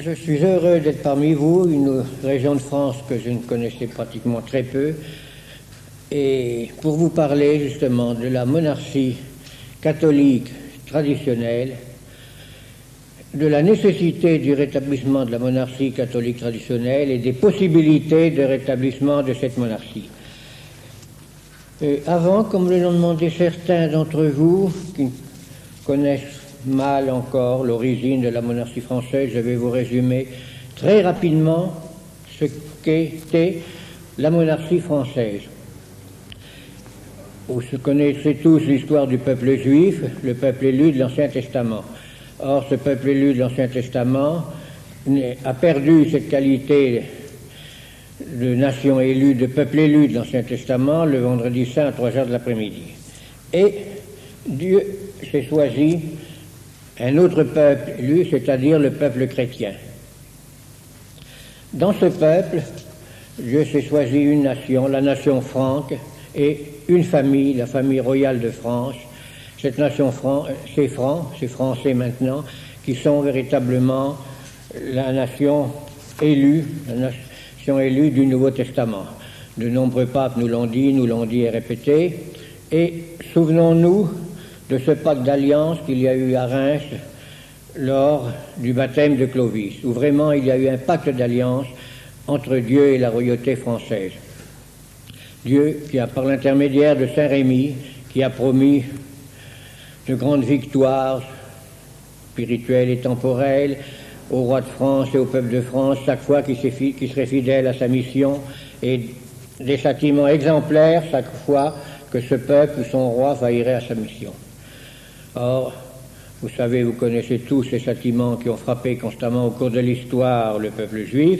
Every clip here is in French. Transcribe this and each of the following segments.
Je suis heureux d'être parmi vous, une région de France que je ne connaissais pratiquement très peu, et pour vous parler justement de la monarchie catholique traditionnelle, de la nécessité du rétablissement de la monarchie catholique traditionnelle et des possibilités de rétablissement de cette monarchie. Avant, comme le l'ont demandé certains d'entre vous qui connaissent mal encore l'origine de la monarchie française, je vais vous résumer très rapidement ce qu'était la monarchie française. Vous connaissez tous l'histoire du peuple juif, le peuple élu de l'Ancien Testament. Or, ce peuple élu de l'Ancien Testament a perdu cette qualité de nation élue, de peuple élu de l'Ancien Testament, le vendredi saint à 3 heures de l'après-midi. Et Dieu s'est choisi un autre peuple élu, c'est-à-dire le peuple chrétien. Dans ce peuple, Dieu s'est choisi une nation, la nation franque, et une famille, la famille royale de France. Cette nation c'est français maintenant, qui sont véritablement la nation élue du Nouveau Testament. De nombreux papes nous l'ont dit et répété. Et souvenons-nous de ce pacte d'alliance qu'il y a eu à Reims lors du baptême de Clovis, où vraiment il y a eu un pacte d'alliance entre Dieu et la royauté française. Dieu qui a, par l'intermédiaire de Saint Rémy, qui a promis de grandes victoires spirituelles et temporelles au roi de France et au peuple de France, chaque fois qu'il serait fidèle à sa mission, et des châtiments exemplaires chaque fois que ce peuple ou son roi faillirait à sa mission. Or, vous savez, vous connaissez tous ces châtiments qui ont frappé constamment au cours de l'histoire le peuple juif,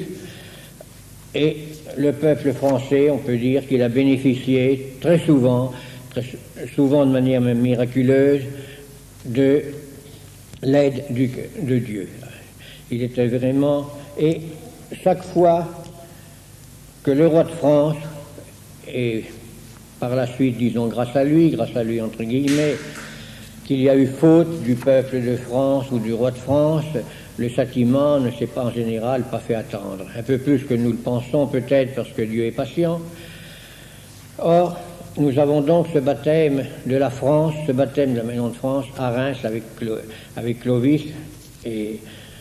et le peuple français, on peut dire qu'il a bénéficié très souvent de manière même miraculeuse, de l'aide de Dieu. Il était vraiment... Et chaque fois que le roi de France, et par la suite, disons grâce à lui entre guillemets, qu'il y a eu faute du peuple de France ou du roi de France, le châtiment ne s'est pas en général pas fait attendre. Un peu plus que nous le pensons peut-être parce que Dieu est patient. Or, nous avons donc ce baptême de la France, ce baptême de la Maison de France à Reims avec Clovis et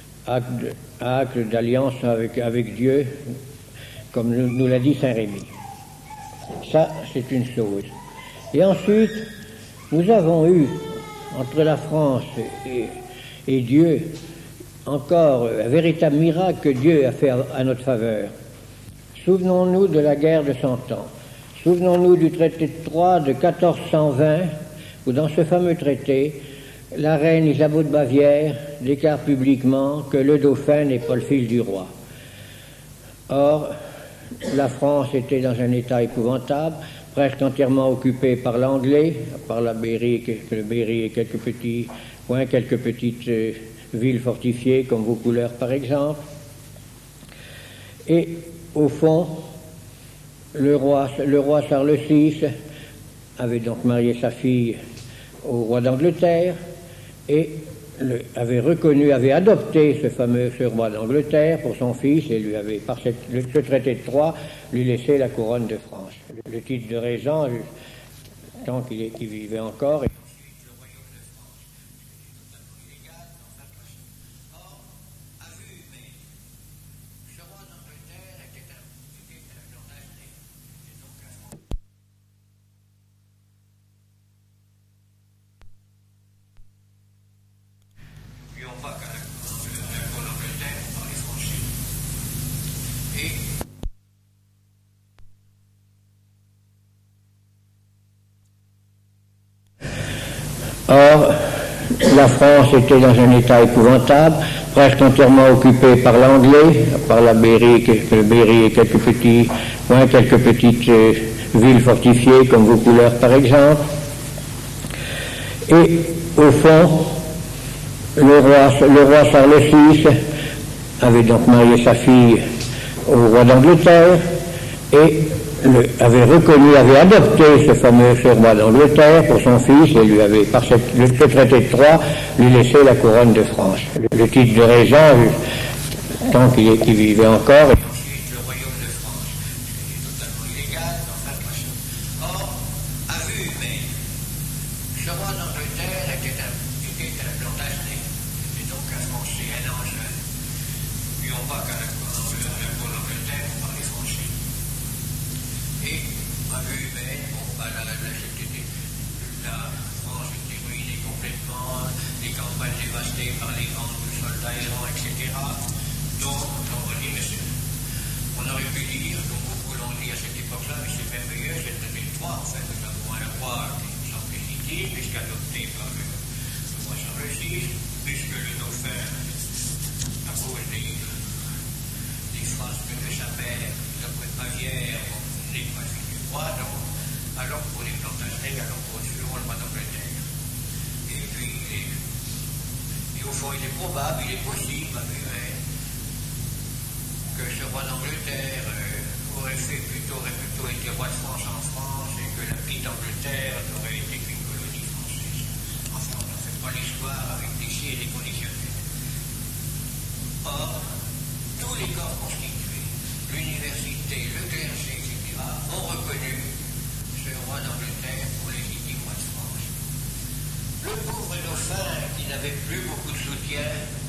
acte d'alliance avec Dieu, comme nous l'a dit Saint Rémy. Ça, c'est une chose. Et ensuite, nous avons eu, entre la France et Dieu, encore un véritable miracle que Dieu a fait à notre faveur. Souvenons-nous de la guerre de 100 ans. Souvenons-nous du traité de Troyes de 1420, où dans ce fameux traité, la reine Isabeau de Bavière déclare publiquement que le dauphin n'est pas le fils du roi. Or, la France était dans un état épouvantable, presque entièrement occupée par l'anglais, par le Berry et quelques petits points, quelques petites villes fortifiées comme Vaucouleurs par exemple. Et au fond, le roi Charles VI avait donc marié sa fille au roi d'Angleterre et avait adopté ce roi d'Angleterre pour son fils et lui avait, par ce traité de Troyes, lui laissé la couronne de France. Le titre de régent, tant qu'il vivait encore. Or, la France était dans un état épouvantable, presque entièrement occupée par l'anglais, par le Berry et quelques petits points, quelques petites villes fortifiées comme Vaucouleurs par exemple. Et au fond, le roi Charles VI avait donc marié sa fille au roi d'Angleterre et avait adopté ce roi d'Angleterre pour son fils et lui avait, par le traité de Troyes, lui laissé la couronne de France. Le titre de régent, tant qu'il vivait encore. Et ensuite, le royaume de France, c'était totalement illégal, enfin, de façon. Or, à vue humaine, ce roi d'Angleterre était un Plantagenet, c'était donc un Français, un Angevin. N'oublions pas qu'à la cour d'Angleterre, on parlait français. Et, à vue humaine, bon, bah, la France était ruinée complètement, les campagnes dévastées par les grands soldats errants, etc. Donc, on va dire, on aurait pu dire, comme beaucoup l'ont dit à cette époque-là, mais c'est merveilleux, c'est 2003, en fait, nous avons un roi qui nous semble légitime, puisqu'adopté par le roi Charles VI, puisque le dauphin, à cause des frasques de sa mère, la de Bavière, n'est pas fils du roi, donc, alors pour les Plantagenets, alors pour le roi d'Angleterre. Et puis, au fond, il est probable, il est possible, que ce roi d'Angleterre aurait plutôt été roi de France en France et que la petite Angleterre n'aurait été qu'une colonie française. Enfin, on n'en fait pas l'histoire avec des si et des conditionnels. Or, tous les corps constitués, l'université, le clergé, etc., ont reconnu ce roi d'Angleterre pour légitime roi de France. Le pauvre dauphin, qui n'avait plus beaucoup de soutien,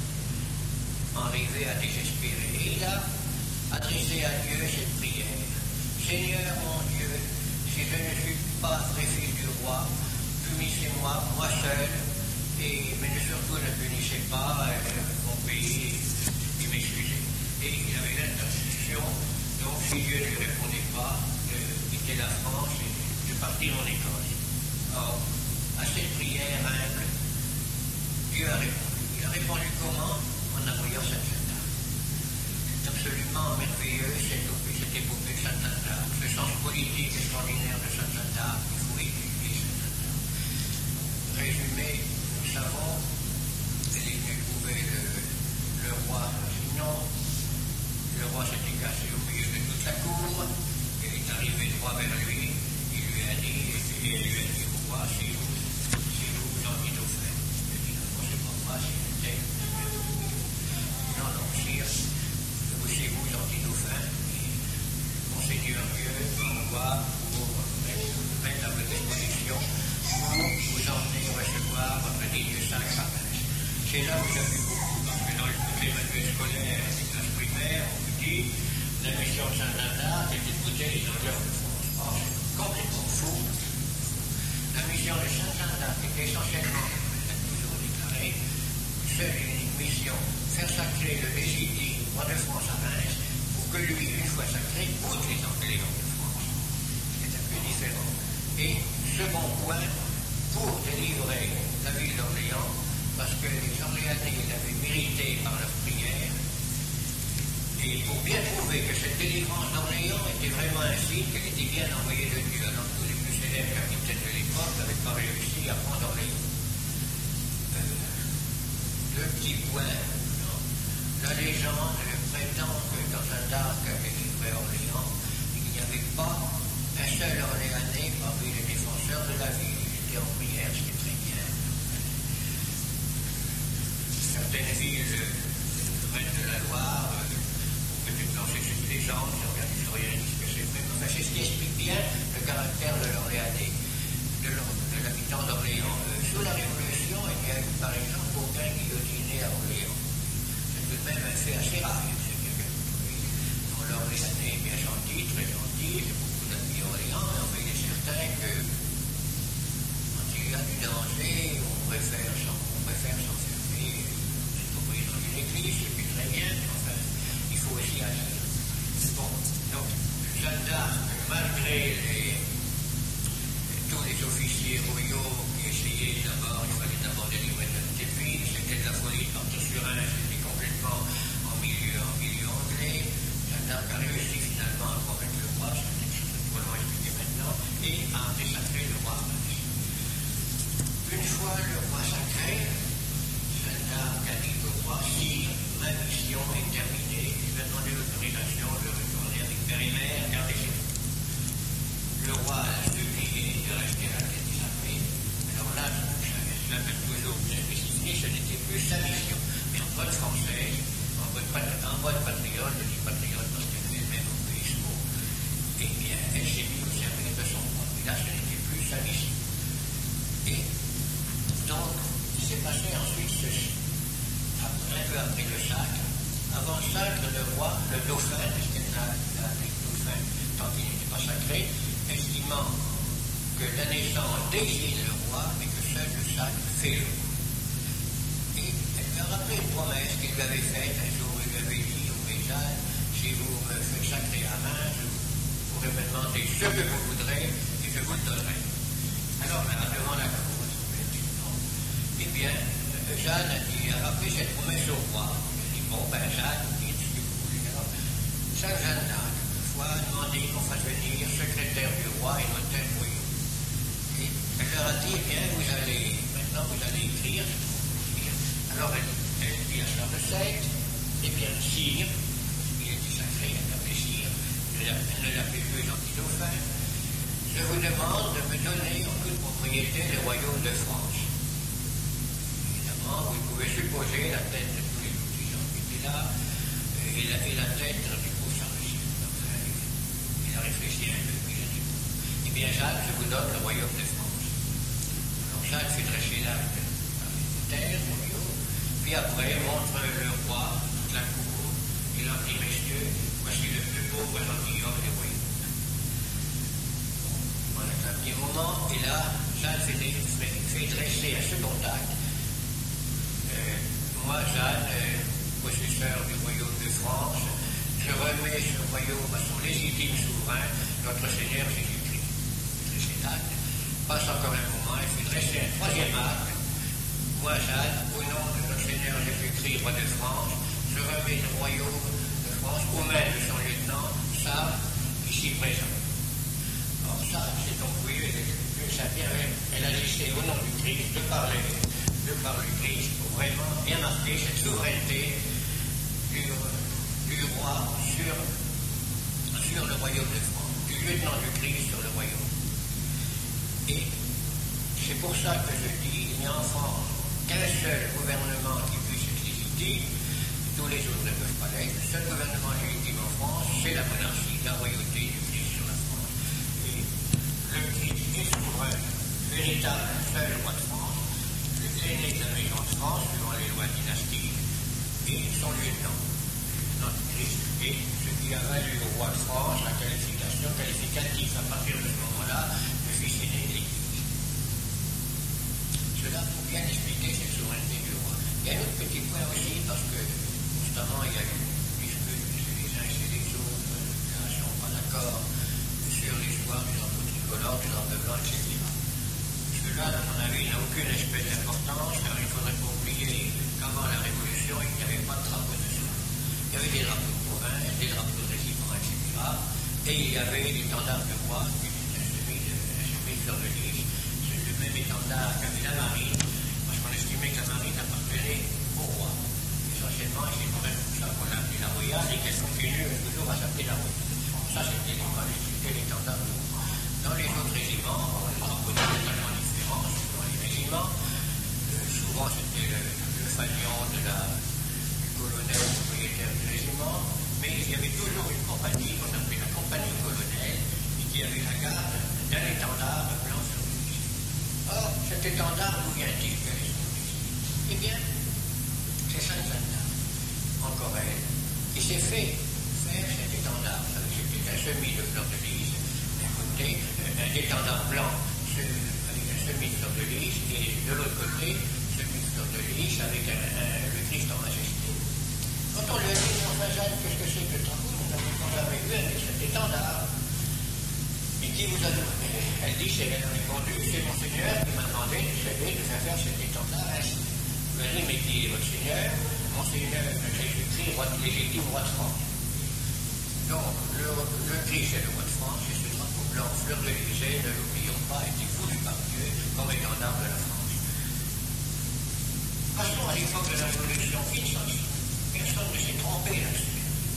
arrivé à désespérer, et il a adressé à Dieu cette prière. Seigneur mon Dieu, si je ne suis pas vrai fils du roi, punissez-moi, moi seul, mais surtout ne punissez pas mon pays, et m'excusez. Et il avait l'intention, donc si Dieu ne lui répondait pas, de quitter la France et de partir en Écosse. Or, à cette prière humble, Dieu a répondu. Il a répondu comment? En envoyant Saint Anna. C'est absolument merveilleux cette épopée de Saint Anna. Ce sens politique extraordinaire de Saint Anna, il faut étudier Saint Anna. Résumé, nous savons, elle est venue trouver le roi, sinon le roi s'était cassé au milieu de toute la cour, il est arrivé droit vers lui, il lui a dit, au roi, c'est vous, Jean-Dauphin. Il a dit, non, c'est pas moi, c'est le texte. Non, sire, c'est vous, Jean-Dauphin, Monseigneur Dieu m'envoie pour mettre à votre disposition pour vous emmener recevoir votre digne sacrament. C'est là où j'ai vu beaucoup, parce que dans les manuels scolaires et les classes primaires, on vous dit la mission de Saint Anna, c'est d'écouter les Anglais de France. Or, c'est complètement faux. La mission de Saint Anna est essentiellement, elle a toujours déclaré, seule et unique mission, faire sacrer le légitime roi de France à Reims, pour que lui, une fois sacré, goûte les Anglais de France. C'est un peu différent. Et second point, pour délivrer la ville d'Orléans, parce que les Orléanais l'avaient mérité par leur prière, et pour bien prouver que cette délivrance d'Orléans était vraiment un signe, qu'elle était bien envoyée de Dieu, alors que les plus célèbres capitaines de l'époque n'avaient pas réussi à prendre Orléans. Deux petits points. La légende prétend que quand Jeanne d'Arc avait livré Orléans, il n'y avait pas un seul Orléanais parmi les défenseurs de la ville. Ils étaient en prière, ce qui est très bien. Certaines villes, reines de la Loire, peut-être lancer cette légende, si on regarde l'historienne, ce que c'est vrai. Enfin, c'est ce qui explique bien le caractère de l'Orléanais, de l'habitant d'Orléans. Sous la Révolution, il n'y a eu par exemple aucun guillotiné à Orléans. C'est tout de même un fait assez rare. C'est-à-dire que dans l'Orléanais, bien gentil, très gentil, j'ai beaucoup d'amis Orléans, mais il est certain que quand il y a du danger, on préfère s'enfermer, y compris dans une église, c'est plus très bien, mais enfin, il faut aussi agir. Bon, donc, Jeanne d'Arc, malgré tous les officiers royaux qui essayaient d'abord, il fallait d'abord délivrer notre pays, c'était de la folie de partir sur un, c'était complètement en milieu anglais. Jeanne d'Arc a réussi finalement à convaincre le roi, c'est une chose que nous allons expliquer maintenant, et à désacrer le roi. Une fois le roi sacré, Jeanne d'Arc a dit au roi, si ma mission est terminée, je vais demander l'autorisation de retourner avec père et mère, garder ses troupes. Le roi a supplié de rester à la tête de l'armée. Alors là, je l'appelle toujours bien spécifié, ce n'était plus sa mission. Mais en bonne française, en bonne avant Sacre, le roi, le dauphin, parce qu'il y a des dauphins, tant qu'il n'était pas sacré, estimant que la naissance désigne le roi, mais que seul le sacre fait le roi. Et elle lui a rappelé une promesse qu'il lui avait faite un jour. Il lui avait dit au paysan, si vous me faites sacrer à main, je pourrai me demander ce que vous voudrez et je vous le donnerai. Alors maintenant, devant la cour, eh bien, Jeanne a rappelé cette promesse au roi. Il a dit, bon, ben Jeanne, dites ce que vous voulez. Alors, Sainte Jeanne d'Arc, une fois, a demandé qu'on fasse venir secrétaire du roi et notaire royaux. Et elle leur a dit, eh bien, maintenant vous allez écrire. Alors elle dit à Charles VII, eh bien, sire, il était sacré, elle l'appelait sire, elle ne l'appelait plus l'anti-dauphin, je vous demande de me donner en toute propriété les royaumes de France. Évidemment, vous pouvez supposer la tête de tous les gens qui étaient là et la tête du pauvre Charles VII. Il a réfléchi un peu, puis il a dit, eh bien, Jacques, je vous donne le royaume de France. Alors Jacques fait dresser là les terres, puis après montre le roi, toute la cour, et leur dit, messieurs, voici le plus pauvre gentilhomme des royaumes. Bon, on a un petit moment, et là, Jeanne fait dresser un second acte. Moi, Jeanne, possesseur du royaume de France, je remets ce royaume à son légitime souverain, notre Seigneur Jésus-Christ. Dresser l'acte, passe encore un moment, il fait dresser un troisième acte. Moi, Jeanne, au nom de notre Seigneur Jésus-Christ, roi de France, je remets le royaume de France aux mains de son lieutenant, Sable, ici présent. Or, Sable, c'est donc oui, elle agissait au nom du Christ, de par le Christ, pour vraiment bien marquer cette souveraineté du roi sur le royaume de France, du lieutenant du Christ sur le royaume. Et c'est pour ça que je dis, il y a en France qu'un seul gouvernement qui puisse être légitime, tous les autres ne peuvent pas l'être. Le seul gouvernement légitime en France, c'est la monarchie, la royauté du Christ sur la France. Et le Christ est souverain, véritable, seul roi de France, l'aîné de la maison de France, selon les lois dynastiques, et son lieutenant, le lieutenant du Christ, et ce qui a valu au roi de France la qualificatif à partir de ce moment-là, le fils aîné de l'Église. Cela pour bien expliquer cette souveraineté du roi. Il y a un autre petit point aussi, parce que constamment il y a eu une dispute chez les uns et chez les autres, ne sont pas d'accord sur l'histoire du drapeau tricolore, du drapeau blanc, etc. Cela, à mon avis, n'a aucune espèce d'importance, car il ne faudrait pas oublier qu'avant la Révolution, il n'y avait pas de drapeau de soie. Il y avait des drapeaux de province, des drapeaux de régiment, etc. Et il y avait l'étendard du roi, qui était un semi-fleur de lys. C'est le même étendard qu'avait la marine, parce qu'on estimait que la marine appartenait au roi. Essentiellement, et c'est quand même pour ça qu'on l'a appelée la royale, et qu'elle continue toujours à s'appeler la royale. Ça, c'était l'étendard du roi. Dans les autres régiments, les drapeaux étaient totalement différents. Dans les régiments, souvent c'était le fanion du colonel propriétaire du régiment, mais il y avait toujours une compagnie qu'on appelait la compagnie colonel, et qui avait la garde d'un étendard blanc sur le lys. Or, cet étendard, d'où vient-il? Eh bien, c'est Sainte Jeanne d'Arc, encore elle, qui s'est fait faire cet étendard. C'était un semis de fleurs de lys, d'un côté, un étendard blanc avec un semis de fleurs de lys, et de l'autre côté, semis de fleurs de lys avec le Christ en majesté. Quand on lui a dit, enfin Jeanne, qu'est-ce que c'est que le drapeau? Nous n'avons jamais vu avec cet étendard. Et qui vous a demandé? Elle dit, elle a répondu, c'est mon Seigneur qui m'a demandé de faire faire cet étendard ainsi. Vous avez dit, mais qui est votre Seigneur? Mon Seigneur, Jésus-Christ, légitime roi de France. Donc, le Christ est le roi de France, et ce drapeau blanc, fleur de l'Élysée, ne l'oublions pas, a été voulu par Dieu comme étendard de la France. Passons à l'époque de la Révolution, personne ne s'est trompé là-dessus.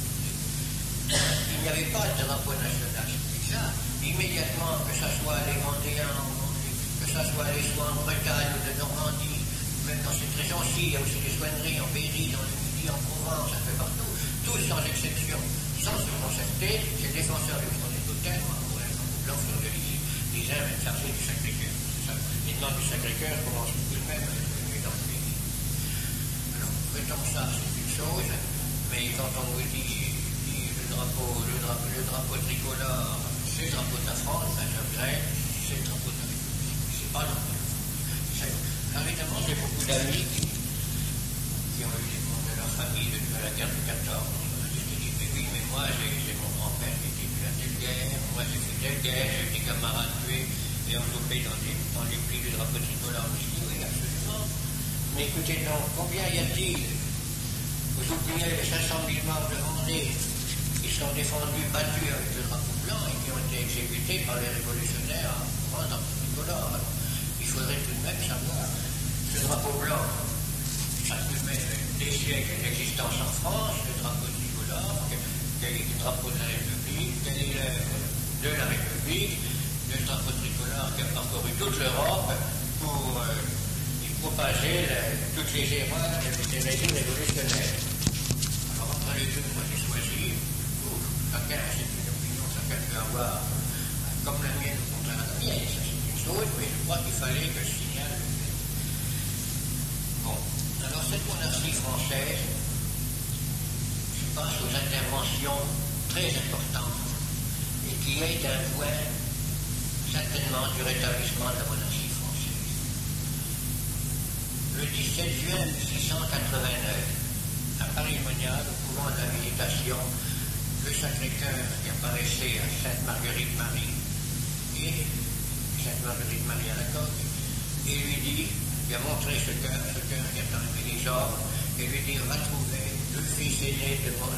Il n'y avait pas de drapeau national, c'était ça. Immédiatement, que ce soit les Vendéens, que ce soit les soins en Bretagne ou de Normandie, même dans cette région-ci, il y a aussi des soigneries en Berry, dans le Midi, en Provence, un peu partout, tous sans exception, sans se concerter, ces défenseurs du front des totems, pour un blanc sur le lys, les uns même chargés du Sacré-Cœur. Les noms du Sacré-Cœur commencent tout de même à être venus dans le pays. Alors, mettons ça, c'est une chose, Mais quand on vous dit le drapeau tricolore, c'est le drapeau de la France, ben je regrette, c'est le drapeau de la République. C'est pas le drapeau de la France. Alors évidemment, j'ai beaucoup d'amis qui ont eu des membres de leur famille depuis la guerre de 14. Je dis, mais oui, mais moi, j'ai mon grand-père qui était de la telle guerre, moi j'ai fait telle guerre, j'ai eu des camarades tués et enveloppés dans les plis du drapeau tricolore. Je dis, oui, absolument. Mais écoutez donc, combien y a-t-il? Vous oubliez les 500 000 morts de Vendée qui sont défendus, battus avec le drapeau blanc et qui ont été exécutés par les révolutionnaires en courant dans le tricolore. Alors, il faudrait tout de même savoir, ce drapeau blanc, ça permet des siècles d'existence en France, le drapeau tricolore, quel est le drapeau de la République, quel est l'œuvre de la République, le drapeau tricolore qui a parcouru toute l'Europe pour propager toutes les erreurs des régimes révolutionnaires. Alors entre les deux, moi j'ai choisi, chacun c'est une opinion, chacun peut avoir comme la mienne ou contre la mienne, ça c'est une chose, mais je crois qu'il fallait que je signale. Bon, alors cette monarchie française, je pense aux interventions très importantes et qui est un point certainement du rétablissement de la monarchie française. Le 17 juin 1689, à Paris-Monial, au couvent de la Visitation, le Sacré-Cœur qui apparaissait à Sainte-Marguerite-Marie et Sainte-Marguerite-Marie à la Coque, et lui dit, lui a montré ce cœur qui a enlevé les ordres, et lui dit, va trouver le fils aîné de mon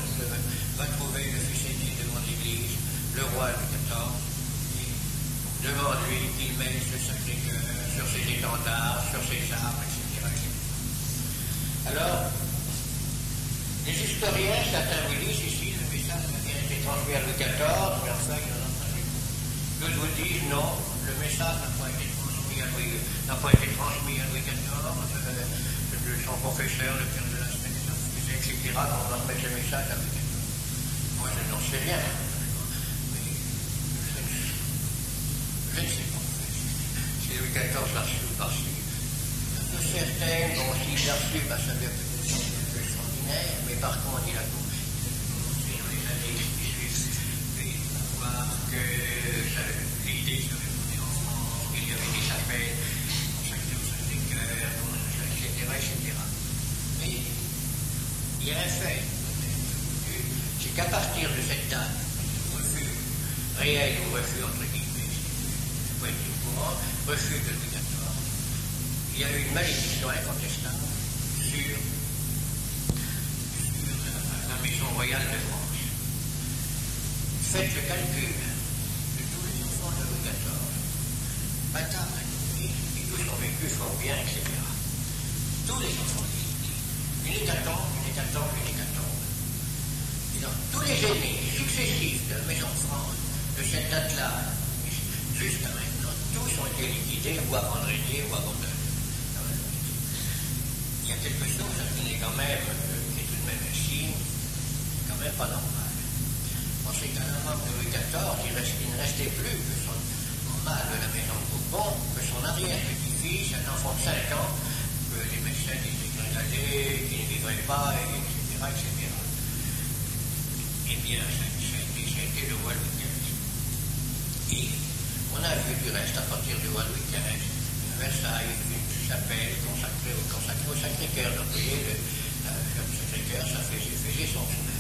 église, le roi Louis XIV, et demande-lui qu'il mette ce Sacré-Cœur sur ses étendards, sur ses arbres, etc. Alors, les historiens, certains vous disent ici, le message a bien été transmis à Louis XIV, mais enfin, il en a entendu. D'autres vous disent non, le message n'a pas été transmis à Louis XIV, son professeur, le père de la semaine, etc., qu'on va remettre le message à Louis XIV. Moi, je n'en sais rien, mais je ne sais pas. Si Louis XIV l'a reçu ou pas reçu. Certains, bon, s'il l'a reçu, ça lui a peut-être été extraordinaire, mais par contre, il a commencé dans les années qui suivent à voir que l'idée se répondait en France, qu'il y avait des chapelles consacrées au Sacré-Cœur, etc. Mais il y a un fait, c'est qu'à partir de cette date, refus réel ou refus entre guillemets, c'est pas être au courant, refus de Louis XIV, il y a eu une malédiction incontestable sur la maison royale de France. Faites le calcul de tous les enfants de Louis XIV, bâtards, et tous ont vécu fort bien, etc. Tous les enfants, une hécatombe. Et donc, tous les aînés successifs de la maison de France, de cette date-là, jusqu'à maintenant, tous ont été liquidés, ou abandonnés, ou abandonnés. Il y a quelque chose qui est quand même, qui est tout de même un signe, quand même pas normal. On sait qu'à la mort de Louis XIV, il ne restait plus que son mâle de la maison de Bourbon, que son arrière-petit-fils, un enfant de 5 ans, que les médecins disaient gradé, qu'il ne vivrait pas, etc., etc. Eh bien, ça a été le roi Louis XV. Et on a vu du reste, à partir du roi Louis XV, à Versailles, une chapelle consacrée au Sacré-Cœur. Donc, vous voyez, le Sacré-Cœur, ça faisait son chemin.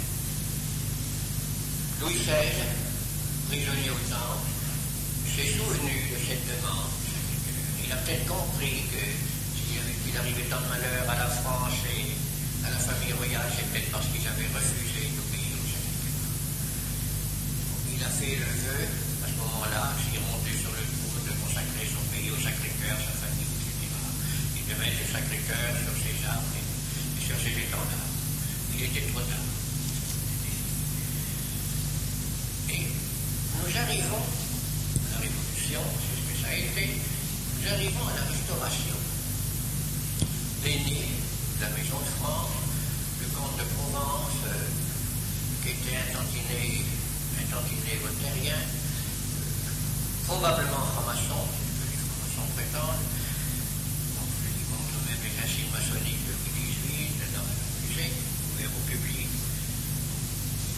Louis XVI, prisonnier au Temple, s'est souvenu de cette demande. Il a peut-être compris que s'il arrivait tant de malheur à la France et à la famille royale, c'est peut-être parce qu'ils avaient refusé d'obéir au Sacré-Cœur. Il a fait le vœu, à ce moment-là, s'il montait sur le trône, de consacrer son pays au Sacré-Cœur, sa famille, etc. De mettre le Sacré-Cœur sur ses arbres et sur ses étendards. Il était trop tard. Et nous arrivons à la Révolution, c'est ce que ça a été, nous arrivons à la Restauration. L'aîné de la Maison de France, le comte de Provence, qui était un tantinet voltairien, probablement franc-maçon, que les francs-maçons prétendent, même les insignes maçonniques de Louis XVIII dans le musée, ouvert au public,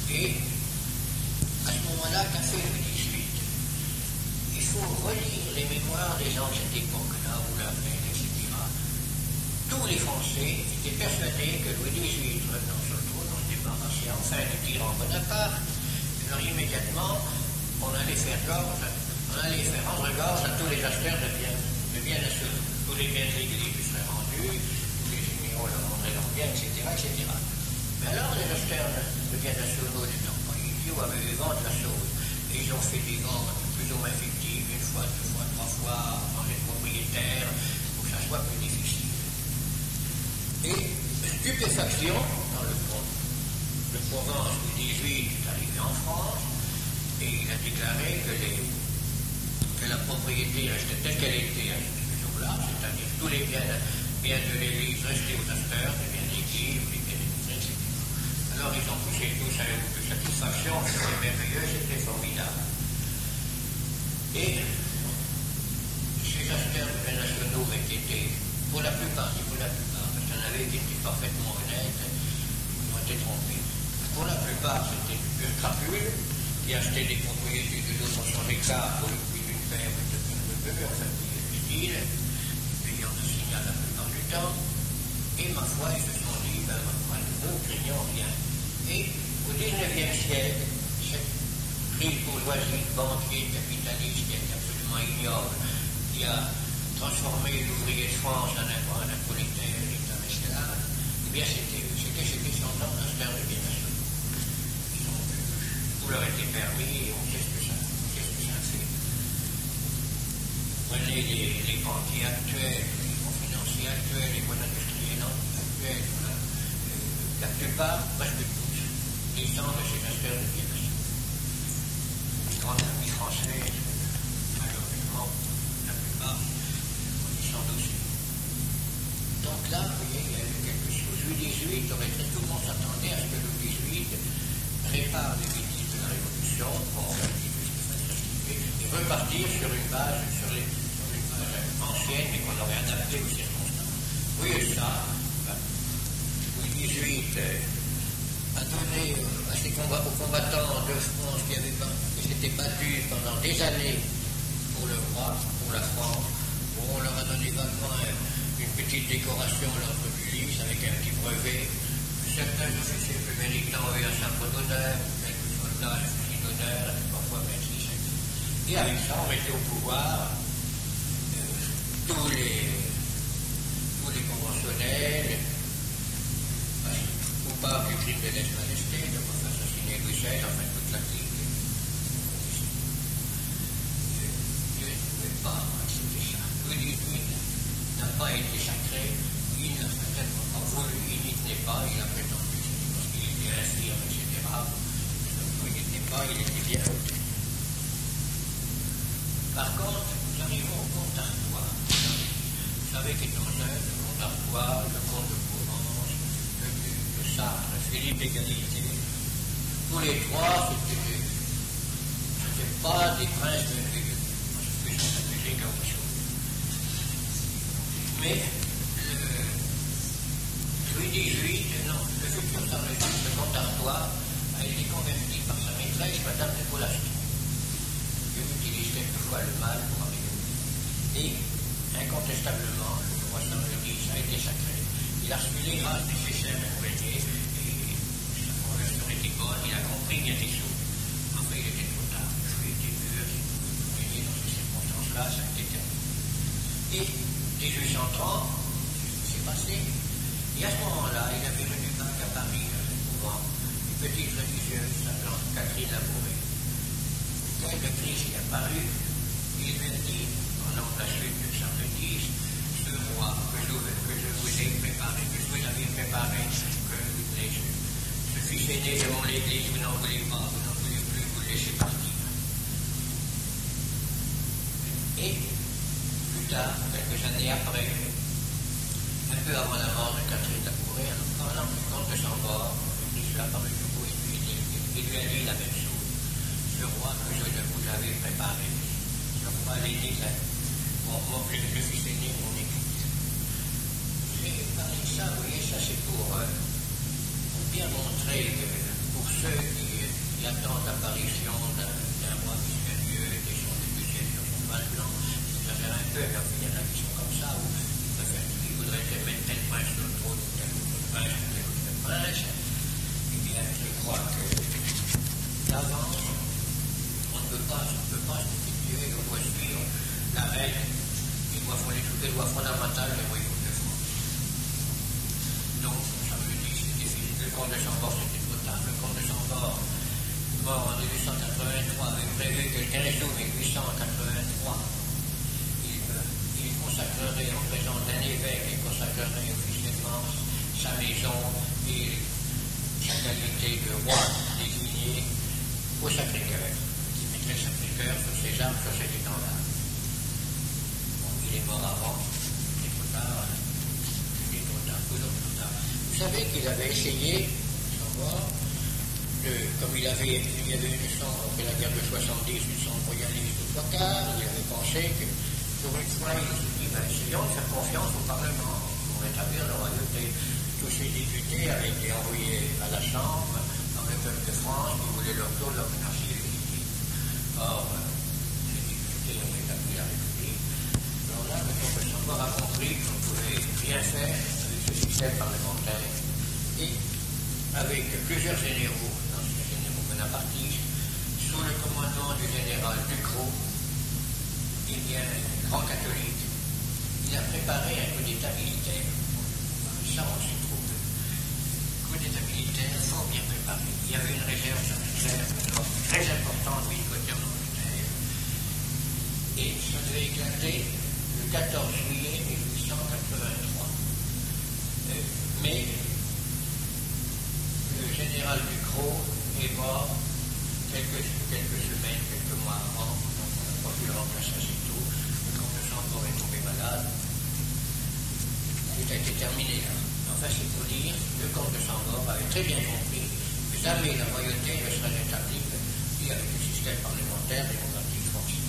Et à ce moment-là, qu'a fait Louis XVIII? Il faut relire les mémoires des gens de cette époque-là, où la reine, etc. Tous les Français étaient persuadés que Louis XVIII, revenant sur le trône, on se débarrassait enfin du tyran Bonaparte. Alors immédiatement, on allait faire rendre gorge à tous les acheteurs de biens nationaux. Tous les biens de l'Église lui seraient rendus, tous les généraux leur rendraient leurs biens, etc., etc. Mais alors, les acheteurs de biens nationaux n'étant pas idiots, avaient eu vent de la chose. Et ils ont fait des ventes plus ou moins fictives, une fois, deux fois, trois fois, dans les propriétaires, pour que ça soit plus difficile. Et stupéfaction, dans le Provence du 18 est arrivé en France, et il a déclaré que la propriété restait telle qu'elle était à ce jour-là, c'est-à-dire tous les biens de l'Église restaient aux acheteurs, les biens d'église, les biens d'église, etc. Alors ils ont poussé tous à une de satisfaction, c'était merveilleux, c'était formidable. Et ces acheteurs de biens nationaux étaient, pour la plupart, parce qu'il y en avait qui étaient parfaitement honnêtes, ils ont été trompés. Pour la plupart, c'était du pur crapule, qui achetaient des propriétés de d'autres sans écart pour le prix d'une ferme de peu, enfin, du style, payant de signal la plupart du temps. Et ma foi, ils se sont dit, ma foi, nous ne craignons rien. Et au XIXe siècle, cette riche bourgeoisie, banquier, capitaliste, qui est absolument ignoble, qui a transformé l'ouvrier de France en un prolétaire, un esclave, eh bien c'était ses descendants acheteurs de biens nationaux. Tout leur était permis et on sait ce que ça fait. Prenez les banquiers actuels, les fonds financiers actuels, les fonds industriels actuels, la plupart, presque tous, descendent de ces acheteurs de biens nationaux. Les grands amis français, malheureusement, la plupart, descendent aussi. Donc là, vous voyez, il y a eu quelque chose. Louis XVIII aurait fait, tout le monde s'attendait à ce que Louis XVIII répare les bêtises de la Révolution pour et repartir sur une base ancienne mais qu'on aurait adaptée aux circonstances. Oui, et ça, Louis XVIII a donné aux combattants de France qui s'étaient battus pendant des années pour le roi, pour la France, où on leur a donné vaguement une petite décoration à l'ordre du Lys avec un petit brevet. Certains officiers plus méritants ont eu un sabre d'honneur, quelques soldats un fusil d'honneur, parfois même 6. Et avec ça, on mettait au pouvoir tous les conventionnels, coupables du crime de lèse-majesté, de faire assassiner Louis XVI, enfin toute la clique. Dieu ne pouvait pas accepter ça. Louis XVIII n'a pas été sacré, il n'a certainement pas voulu, il n'y tenait pas, il a prétendu, parce qu'il était infirme, etc. Donc il n'y tenait pas, il était bien. Par contre, nous arrivons au comte d'Artois. Vous savez qu'étant jeune, le comte d'Artois, le comte de Provence, le duc de Sartre, Philippe Égalité, tous les trois, c'était pas des princes merveilleux, parce qu'ils sont accusés comme chose. Mais Louis XVIII, non, le futur sarleville, le comte d'Artois, a été converti par sa maîtresse, Madame de Polastron. Dieu utilise quelquefois le mal pour améliorer. Et incontestablement, le roi sarleville a été sacré. Il a reçu les grâces nécessaires pour aider, et sa conversion était bonne, il a compris bien des choses. Enfin, il était trop tard, le jeu était pur, vous voyez, dans ces circonstances-là, ça a été terminé. Et 1830, ce qui s'est passé, et à ce moment-là, il avait venu à Paris, souvent, une petite religieuse, s'appelant Catherine Labouré. Quand le Christ est apparu, il lui a dit, pendant la suite de Charles X, ce roi que je vous ai préparé, que je vous avais préparé, que ce fils aîné de mon église, vous n'en voulez pas, vous n'en voulez plus, vous le laissez partir. Et plus tard, quelques années après, un peu avant la mort de Catherine Labouré, en parlant du comte de Chambord, le Christ lui a apparu nouveau et lui a dit la même chose. Ce roi que je vous avais préparé, ce roi l'aîné, le fils aîné de mon église. J'ai parlé de ça, vous voyez, ça c'est pour bien montrer que pour ceux qui il attend l'apparition d'un roi mystérieux qui sont des ciel sur son bas blanc. Ça fait un peu, là, il y en a qui sont comme ça, où ils voudraient mettre tel prince sur le trône, tel autre prince, tel autre prince. Eh bien, je crois que d'avance, on ne peut pas substituer, on doit suivre la règle des lois fondamentales des royaumes de France. Donc, ça veut dire que c'était fini. Le comte de Chambord, c'était trop tard. Le comte de Chambord, mort en 1883, avait prévu que le 15 août 1883, il consacrerait en présence d'un évêque, il consacrerait officiellement sa maison et sa qualité de roi désigné au Sacré-Cœur, qui mettrait le Sacré-Cœur sur ses armes, sur ses étendards. Bon, il est mort avant, c'est trop tard, Vous savez qu'il avait essayé, comme il y avait une chambre après la guerre de 70, une chambre royaliste au Poicard, il avait pensé que pour une fois, il se dit, essayons de faire confiance au Parlement pour rétablir la royauté. Tous ces députés avaient été envoyés à la Chambre par le peuple de France qui voulait leur tour de la monarchie légitime. Or, les députés ont établi la République. Alors là, le comte de Chambord a compris qu'on ne pouvait rien faire avec ce système parlementaire. Et avec plusieurs généraux, d'anciens généraux bonapartistes, sous le commandement du général Ducrot, eh bien, grand catholique, il a préparé un coup d'État militaire. Ça, on s'y trouve. Coup d'État militaire fort bien préparé. Il y avait une réserve très importante du côté en Angleterre. Et ça devait éclater le 14 juillet 1883. Mais le général Ducrot est mort quelques semaines, quelques mois avant. Donc on n'a pas pu le remplacer assez tôt. Le comte de Chambord est tombé malade. Tout a été terminé là. Enfin, c'est pour dire que le comte de Chambord avait très bien compris que jamais la royauté ne serait rétablie avec le système parlementaire démocratique français.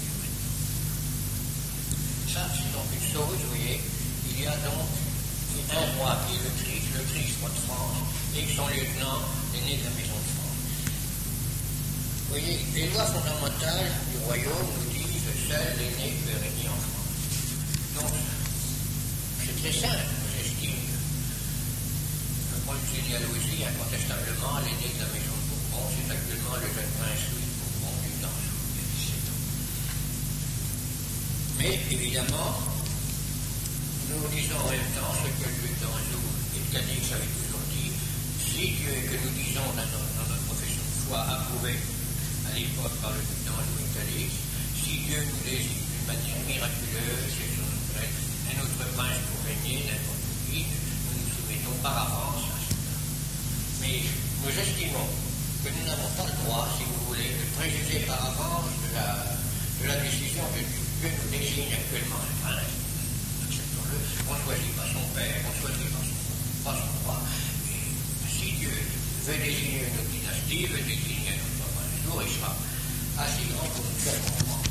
Ça, c'est donc une chose, vous voyez, il y a donc un roi qui est le Christ roi de France, et son lieutenant est né de la maison de France. Vous voyez, les lois fondamentales du royaume nous disent que seul l'aîné peut régner en France. Donc, c'est très simple, j'estime. Le point de généalogie, incontestablement, l'aîné de la maison de Bourbon, c'est actuellement le jeune prince Louis de Bourbon, du Danjou, il y a 17 ans. Mais, évidemment, nous disons en même temps ce que le Danjou et le Cadix avaient toujours dit. Si Dieu que nous disons dans notre profession de foi approuvé à l'époque par le Danjou et le Cadix, si Dieu nous désigne d'une manière miraculeuse et sur notre tête un autre prince pour régner n'importe qui, nous nous soumettons par avance à cela. Mais nous estimons que nous n'avons pas le droit, si vous voulez, de préjuger par avance de la décision que Dieu nous désigne actuellement un prince. Acceptons-le. On ne choisit pas son père, on ne choisit pas son roi. Et si Dieu veut désigner une autre dynastie, veut désigner un autre roi, un jour il sera assez grand pour nous faire comprendre.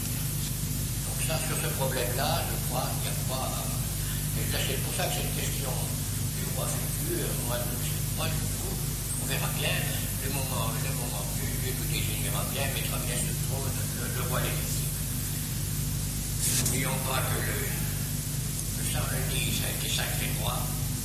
Donc ça, sur ce problème-là, je crois qu'il n'y a pas... C'est pour ça que cette question du roi futur, moi je trouve, on verra bien le moment où Dieu nous désignera bien, mettra bien sur le trône le roi légitime. N'oublions pas que Charles X a été sacré roi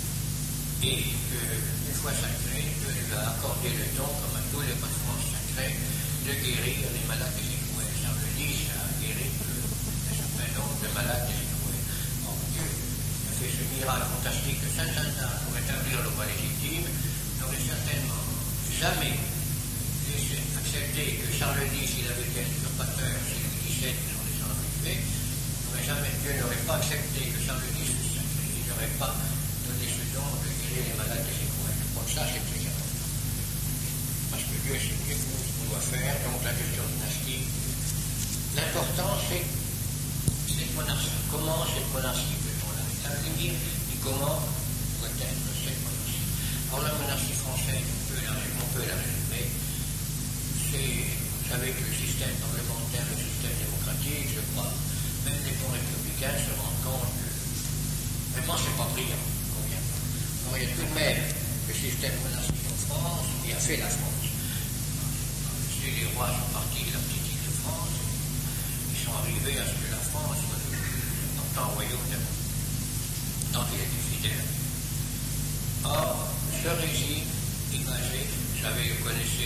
et qu'une fois sacré, Dieu lui a accordé le don, comme à tous les rois de France sacrés, de guérir les malades des écroués. Charles X a guéri un certain nombre de malades des écroués. Donc Dieu a fait ce miracle fantastique de Saint-Anna pour établir le roi légitime, n'aurait certainement jamais laissé accepter que Charles X, il avait été un usurpateur, c'est Louis XVII, dans les gens privés, Dieu n'aurait pas accepté que Charles X fût sacré, il n'aurait pas donné ce don de guérir les malades des écroués. Donc ça, c'est très important. Parce que Dieu sait mieux ce qu'on doit faire, donc la question dynastique. L'important, c'est cette monarchie. Comment cette monarchie peut-on la rétablir et comment doit être cette monarchie? Alors la monarchie française, on peut la résumer. Vous savez que le système parlementaire, le système démocratique, je crois, même les bons républicains se rendent compte que vraiment c'est pas brillant, convient pas. Alors il y a tout de même le système monarchique en France qui a fait la France. sais, les rois sont partis de la petite île de France, ils sont arrivés à ce que la France soit le important royaume du monde. Donc il était fidèle. Or, ce régime imagé, vous savez, vous connaissez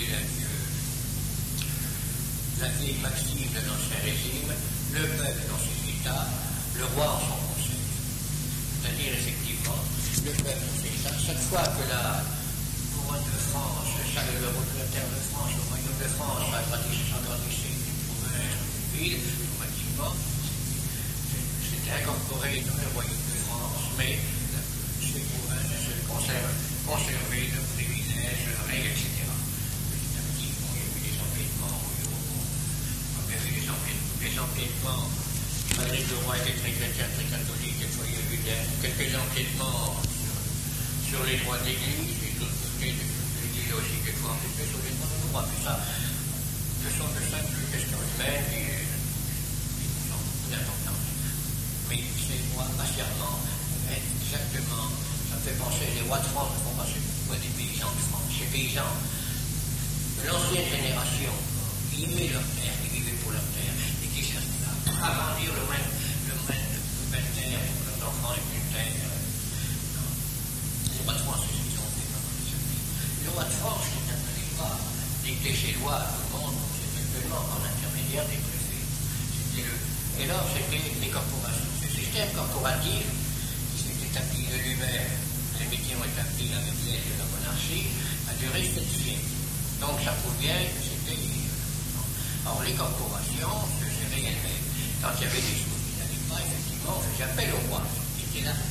la vieille maxime de l'ancien régime, le peuple dans ses états, le roi en son conseil. C'est-à-dire, effectivement, le peuple dans ses états, chaque fois que la couronne de France, la terre de France, le royaume de France s'agrandissait d'une province, d'une ville, automatiquement, c'était incorporé dans le royaume de France, mais ces provinces se conservaient leurs privilèges, leurs règles, etc. Petit à petit, bon, il y a eu des empiétements royaux, comme il y a eu des empiétements, malgré que le roi était très chrétien, très catholique, des fois il y a eu quelques empiétements sur les droits de l'Église, et de l'autre côté, l'Église aussi quelquefois empiété sur les droits de droit, mais ça, ce sont de simples questions humaines qui ont beaucoup d'importance. Mais ces rois, patiemment, exactement, ça me fait penser, les rois de France ne font pas ce des paysans de France. Ces paysans de l'ancienne génération qui aimaient leur terre, qui vivaient pour leur terre, et qui cherchaient à agrandir le moins de belle terre pour que leurs enfants aient une terre. Non. Les rois de France, c'est ce qu'ils ont fait pendant des années. Les rois de France, qui n'appelaient pas dicter ses lois à tout le monde, c'était seulement par l'intermédiaire des préfets. Et là, c'était les corporations. Ce système corporatif qui s'est établi de lui-même, les métiers ont établi avec l'aide de la monarchie, a duré 7 siècles. Donc ça prouve bien que c'était... Or, les corporations se géraient elles-mêmes. Quand il y avait des choses qui n'allaient pas, effectivement, on faisait appel au roi, qui était là.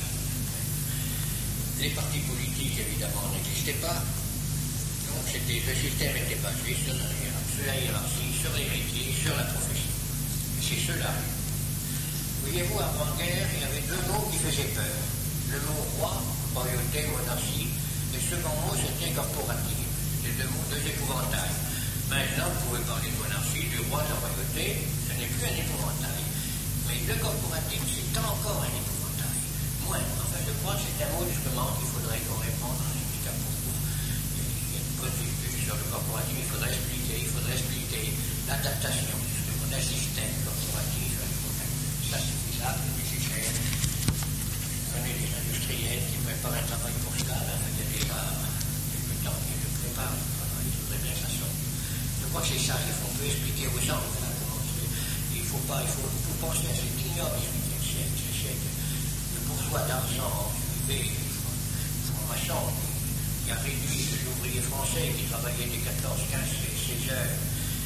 Les partis politiques, évidemment, n'existaient pas. Donc ce système était basé sur la hiérarchie, sur les métiers, sur la profession. Et c'est cela. Voyez-vous, avant-guerre, il y avait 2 mots qui faisaient peur. Le mot roi, royauté, monarchie, et le second mot, c'était corporatif. C'était 2 épouvantails. Maintenant, vous pouvez parler de monarchie, du roi, de la royauté, ce n'est plus un épouvantail. Mais le corporatif, c'est encore un épouvantail. Moi, enfin, je crois que c'est un mot, justement, qu'il faudrait qu'on réponde dans les cas pour vous. Il y a une procédure sur le corporatif, il faudrait expliquer l'adaptation, justement, d'un système corporatif. Ça, c'est faisable, nécessaire. Je connais des industriels qui préparent un travail pour cela. Il y a déjà quelques temps qu'ils le préparent, le travail, il faudrait bien que ça sorte. Je crois que c'est ça, il faut expliquer aux gens. Voilà, il faut penser à cet ignoble 18e siècle, ce siècle de bourgeois d'argent, privé, franc-maçon, qui a réduit l'ouvrier français qui travaillait des 14, 15, 16 heures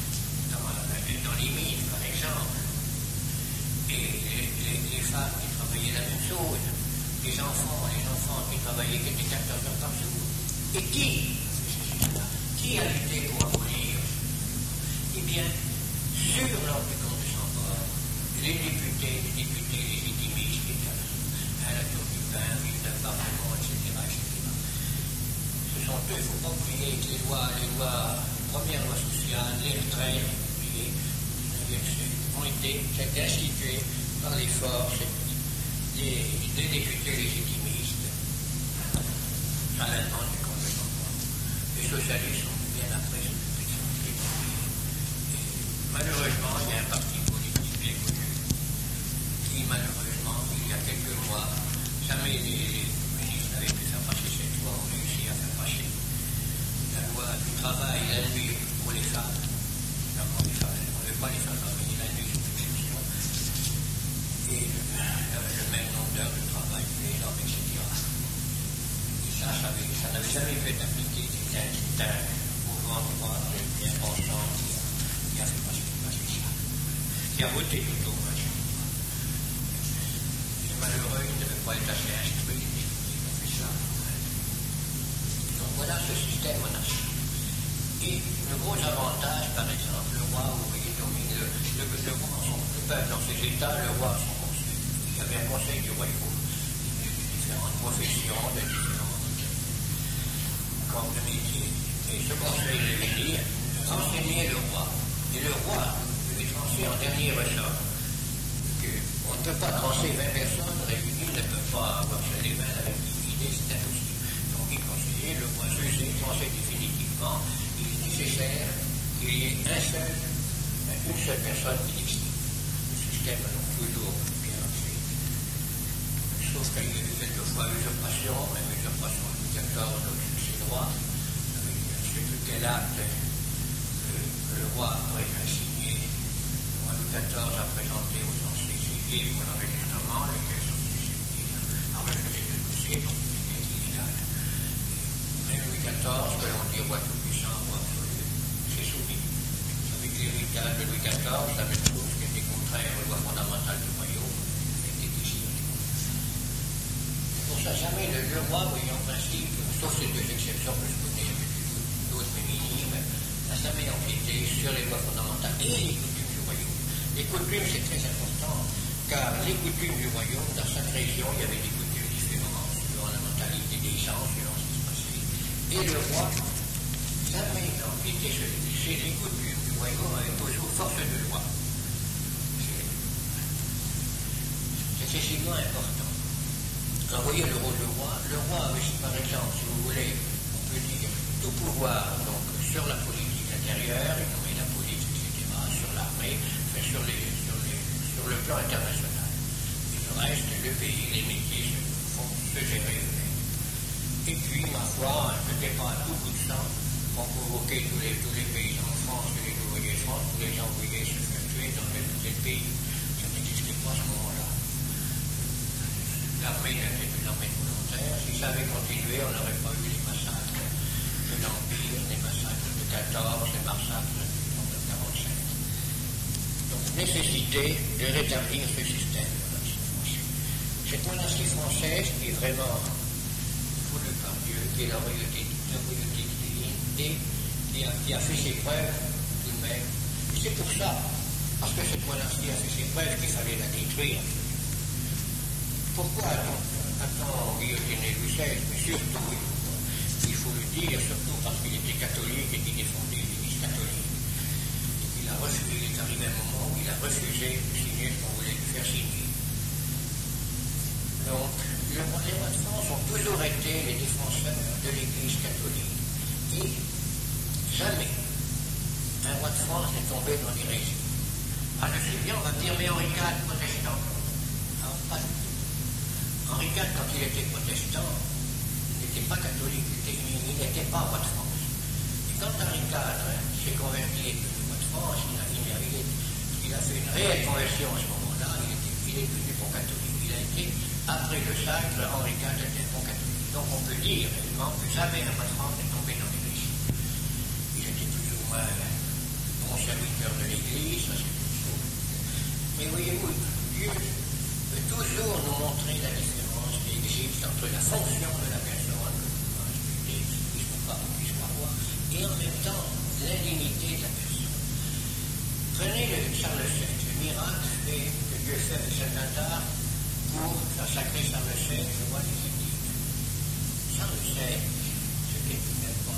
dans les mines, par exemple. Et les femmes qui travaillaient la même chose, les enfants qui travaillaient que des 14 heures par jour. Et qui a lutté pour abolir? Eh bien, sur l'ordre du comte de Chambord, les députés légitimistes qui étaient à la Tour du Pin, ville de Parlement, etc. Ce sont eux, il ne faut pas oublier que les premières lois sociales, les retraites, ont été instituées par les forces des députés légitimistes à la demande du comte de Chambord. Les socialistes sont bien après ce que malheureusement, il y a un parti politique bien connu qui, malheureusement, il y a quelques mois, jamais les ministres n'avaient pu faire passer cette loi, ont réussi à faire passer la loi du travail la nuit pour les femmes. D'abord, les femmes, on ne veut pas les faire travailler la nuit, c'est une exception. Et le même nombre d'heures de travail pour les hommes, etc. Et ça n'avait jamais fait appliquer. C'était un mouvement droit bien pensant qui a fait passer ça. Qui a voté plutôt. C'est malheureux, il ne devait pas être assez instruit. Ils ont fait ça. Donc voilà ce système monarchique. Et le gros avantage, par exemple, le roi, vous voyez, domine le peuple dans ses états, le roi a son conseil. Il y avait un conseil du royaume, de différentes professions, de différents corps de métier. Et ce conseil devait dire renseigner le roi. Et le roi devait trancher en dernier ressort. On ne peut pas trancher 20 personnes réunies, ne peut pas avoir sur les mains avec une idée, c'est impossible. Donc il conseillait le roi, ceux qui tranchaient définitivement, il est nécessaire qu'il y ait une seule personne qui décide. Le système a donc toujours bien fait. Sauf qu'il y a eu quelquefois usurpation, même usurpation de Louis XIV de ses droits, avec je ne sais plus quel acte que le roi aurait assigné. Le roi Louis XIV a présenté aux anciens civils pour l'enregistrement, lesquels sont susceptibles d'enregistrer le dossier, donc c'est illégal. Mais Louis XIV, que l'on dit roi tout-puissant, roi absolu, c'est soumis. Avec l'héritage de Louis XIV, la même chose qui était contraire aux lois fondamentales du royaume, était décidé. Pour ça, jamais le roi, voyant en principe, sauf ces deux exceptions que je connais, d'autres mais minimes, n'a jamais empiété sur les lois fondamentales et les coutumes du royaume. Les coutumes, c'est très important, car les coutumes du royaume, dans chaque région, il y avait des coutumes différentes, suivant la mentalité des gens, suivant ce qui se passait. Et le roi, jamais n'a empiété sur les coutumes du royaume avec toujours force de loi. C'est excessivement important. Alors, vous voyez le rôle du roi. Le roi avait, par exemple, si vous voulez, on peut dire, tout pouvoir donc, sur la politique intérieure, il nommait la police, etc., sur l'armée, sur le plan international. Et le reste, le pays, les métiers se gérer eux-mêmes. Et puis, ma foi, ce n'était pas à tout bout de champ qu'on convoquait tous les paysans de France, tous les ouvriers de France, tous les envoyés se faire tuer dans tel pays. Ça n'existait pas à ce moment-là. L'armée n'était plus l'armée volontaire. Si ça avait continué, on n'aurait pas eu les massacres de l'Empire, les massacres de 14, les massacres de 1945. Donc, nécessité de rétablir ce système de monarchie française. Cette monarchie française qui est vraiment voulue par Dieu, qui est la royauté divine et qui a fait ses preuves tout de même. Et c'est pour ça, parce que cette monarchie a fait ses preuves, qu'il fallait la détruire. Pourquoi a-t-on guillotiné Louis XVI? Mais surtout, il faut le dire, surtout parce qu'il était catholique et qu'il défendait l'Église catholique. Et qu'il a refusé, il est arrivé un moment où il a refusé de signer ce qu'on voulait lui faire signer. Donc, les rois de France ont toujours été les défenseurs de l'Église catholique. Et jamais un roi de France n'est tombé dans l'hérésie. Ah, je sais bien, on va me dire, mais Henri IV, protestant. Non, pas du tout. Henri IV, quand il était protestant, il n'était pas catholique, il n'était pas roi de France. Et quand Henri IV s'est converti et devenu roi de France, il a fait une réelle conversion à ce moment-là, il est devenu bon catholique. Il a été, après le sacre, Henri IV était bon catholique. Donc on peut dire réellement que jamais un roi de France n'est tombé dans l'Église. Il était plus ou moins bon serviteur de l'Église, ça c'est une chose. Mais voyez-vous, Dieu peut toujours nous montrer la différence qui existe entre la fonction de la personne, qu'il soit roi, et en même temps l'indignité de la personne. Prenez le Charles VII, le miracle que Dieu fait avec Saint-Lazare pour faire sacrer Charles VII, le roi des Indies. Charles VII, c'était tout de même pas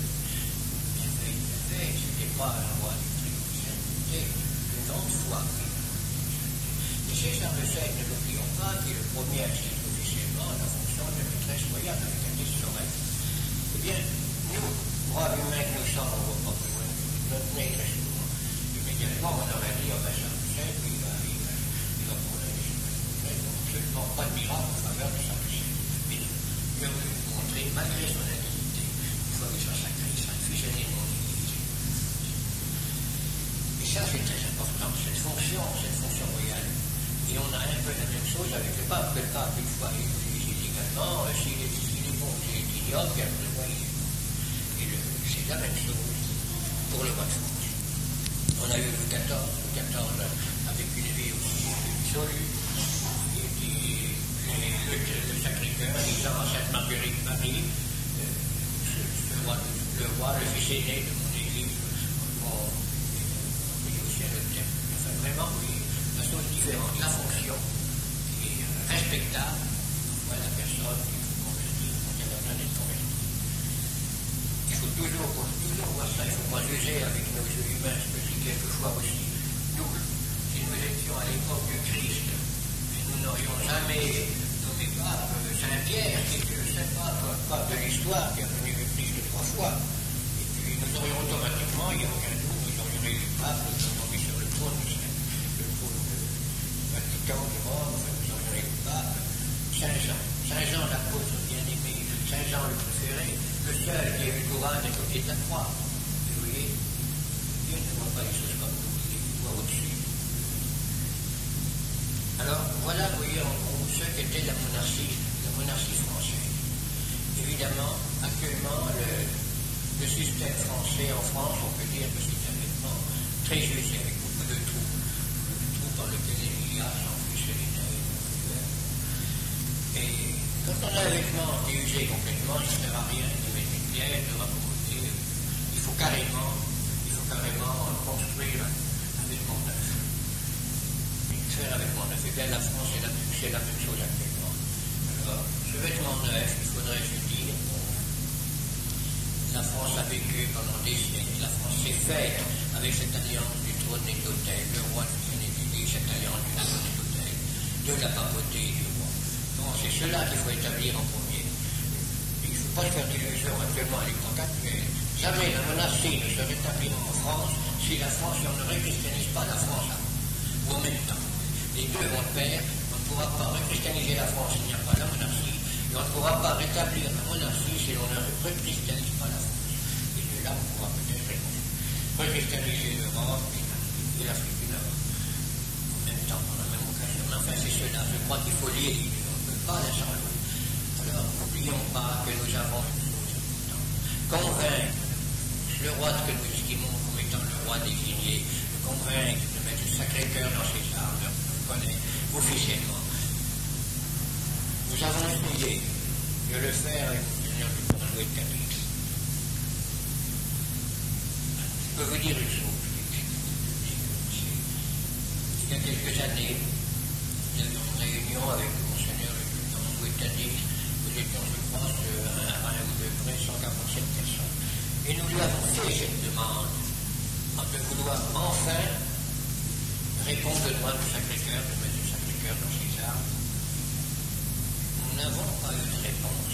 c'était pas un roi du triomphe, c'était le nom de foi. Et c'est Charles VII, ne l'oublions pas, qui est le premier à citer officiellement la fonction de maîtresse royale avec un sorel. Eh bien, nous, rois humains que nous sommes, on ne voit pas plus loin notre nez très souvent. Immédiatement, on aurait dit, oh ben Charles VII, il va prendre absolument pas de miracle en faveur de Charles VII. Mais Dieu a voulu nous montrer, malgré son indignité, il faut qu'il soit sacré, ça fusionné de mon Église. Et ça, c'est très important, cette fonction royale. Et on a un peu la même chose avec le pape, que le pape, une fois, il dit également, s'il est bon, s'il est ignoble, bien le roi, il est bon. Et c'est la même chose pour le roi de France. On a eu Louis XIV avec une vie aussi absolue, le Sacré-Cœur, disant à Sainte-Marguerite Marie, le roi, le fils aîné de mon Église, oui, aussi à l'autel. Enfin, vraiment, oui, de façon différente. La fonction qui est respectable, voilà la personne qu'il faut convertir, quand elle a besoin d'être convertie. Il faut toujours voir ça, il ne faut pas juger avec nos yeux humains, ce que c'est quelquefois aussi. Nous, si nous étions à l'époque du Christ, nous n'aurions jamais nommé pape Saint-Pierre, qui était le seul pape de l'histoire, qui a venu le Christ 3 fois. Et puis nous aurions automatiquement, il n'y a aucun doute, mais le pape nous a mis sur le trône Vatican de Rome, nous avons le pape, Saint-Jean l'apôtre bien-aimé, Saint-Jean le préféré, le seul qui a eu le courage d'être au pied de la croix. Vous voyez, Dieu ne voit pas les choses comme nous, il voit au-dessus. Alors, voilà, vous voyez, en gros, ce qu'était la monarchie française. Évidemment, actuellement, le système français en France, on peut dire que c'est un vêtement très juste, avec beaucoup de trous. Le trou dans lequel les milliards s'enfuient sur les nains. Et quand on a un vêtement qui est usé complètement, ça ne sert à rien de mettre une pièce, de raccommoder. Il faut carrément construire un vêtement neuf. Faire un vêtement neuf. Et bien la France, c'est la même chose actuellement. Alors, ce vêtement neuf, il faudrait se dire, la France a vécu pendant des siècles, la France s'est faite avec cette alliance du trône et de l'autel, le roi qui vient d'étudier cette alliance du trône et de l'autel, de la papauté du roi. Donc c'est cela qu'il faut établir en premier. Il ne faut pas se faire d'illusions actuellement à l'époque actuelle. Jamais la monarchie ne se rétablira en France si la France, si on ne réchristianise pas la France avant, ou en même temps. Les deux vont de pair, on ne pourra pas réchristianiser la France s'il n'y a pas la monarchie, et on ne pourra pas rétablir la monarchie si l'on ne réchristianise pas la France. Et de là, on pourra peut-être réchristianiser l'Europe et l'Afrique du Nord. En même temps, dans la même occasion. Enfin, c'est cela. Je crois qu'il faut lier les deux. On ne peut pas la sans l'autre. Alors, n'oublions pas que nous avons une chose importante. Convaincre le roi que nous estimons comme étant le roi désigné, le convaincre de mettre le Sacré-Cœur dans ses armes, le connaît officiellement. Nous avons essayé de le faire avec Monseigneur du Bon-Louis de Cadix. Je peux vous dire une chose. Il y a quelques années, nous avions une réunion avec Monseigneur du Bon-Louis de Cadix. Nous étions, je pense, à un ou deux près, 147 personnes. Et nous lui avons fait cette demande de vouloir enfin répondre au droit du Sacré-Cœur, de mettre le Sacré-Cœur dans ses armes. Nous n'avons pas eu de réponse.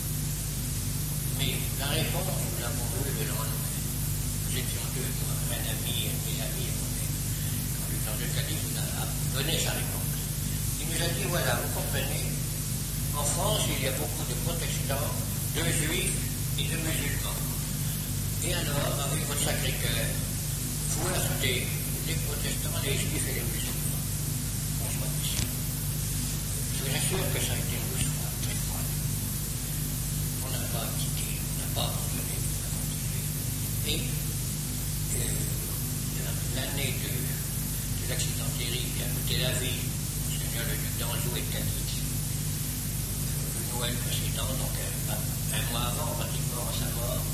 Mais la réponse, nous l'avons eue le lendemain. Nous étions deux, moi, un ami et mes amis et moi-même. Quand le temps de Cadix nous a donné sa réponse. Il nous a dit, voilà, vous comprenez, en France, il y a beaucoup de protestants, de juifs et de musulmans. Et alors, avec votre Sacré-Cœur, vous ajoutez les protestants, les juifs et les musulmans. Bonsoir, monsieur. Je vous assure que ça a été une douce fois très froide. On n'a pas quitté, on n'a pas abandonné, on a continué. Et l'année de l'accident terrible qui a coûté la vie au Seigneur le duc d'Anjou et de Cadix, le Noël précédent, donc un mois avant, pratiquement à sa mort,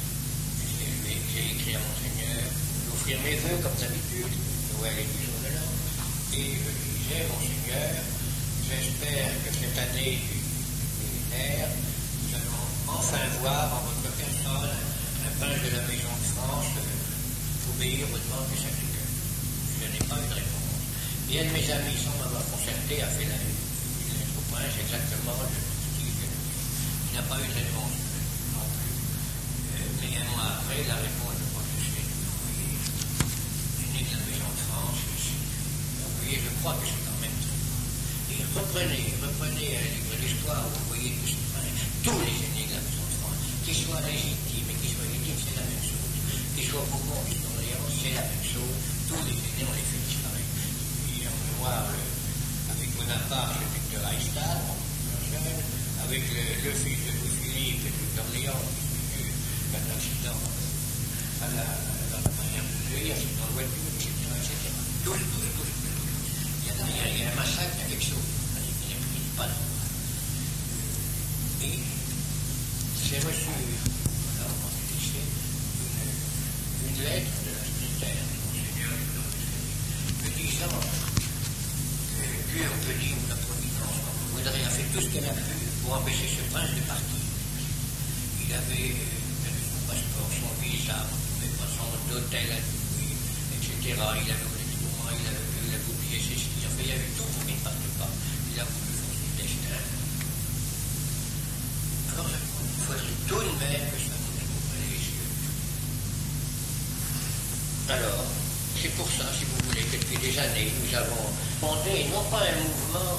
j'ai écrit à Monseigneur d'offrir mes vœux comme d'habitude, Noël et du jour de l'an. Et je disais, Monseigneur, j'espère que cette année du millénaire, nous allons enfin voir en votre personne un prince de la Maison de France obéir au demande du Sacré-Cœur. Je n'ai pas eu de réponse. Et un de mes amis, sans m'avoir concerté, a fait une lettre au prince exactement le style que il n'a pas eu de réponse non plus. Mais un mois après, la réponse de protester, vous voyez, est né de la Maison de France ici. Donc, vous voyez, je crois que c'est quand même ça. Et reprenez un livre d'histoire où vous voyez que c'est tous les aînés de la Maison de France, qu'ils soient légitimes et qu'ils soient légitimes, c'est la même chose. Qu'ils soient Bourbon ou d'Orléans, c'est la même chose. Tous les aînés, on les fait disparaître. Et on peut voir avec Bonaparte, le duc de Reichstadt, avec le fils de Louis-Philippe, le duc d'Orléans, un accident à la manière de nuire, c'est dans le voiture, etc. Tous. Il y a un massacre, il y a quelque chose. Il n'y a pas de... Et j'ai reçu, là, au moment du décès, une lettre de la secrétaire du Monseigneur me disant que Dieu, on peut dire, ou la Providence, on voudrait, a fait tout ce qu'elle a pu pour empêcher ce prince de partir. Il avait son passeport, son visa, son hôtel à louer, etc. Il avait oublié tout moi, il avait oublié ses skis, enfin, il y avait tout pour qu'il ne parte pas. Il a voulu faire son destin. Alors, je crois qu'il faudrait tout de même que ça nous ouvre les yeux. Alors, c'est pour ça, si vous voulez, que depuis des années, nous avons fondé non pas un mouvement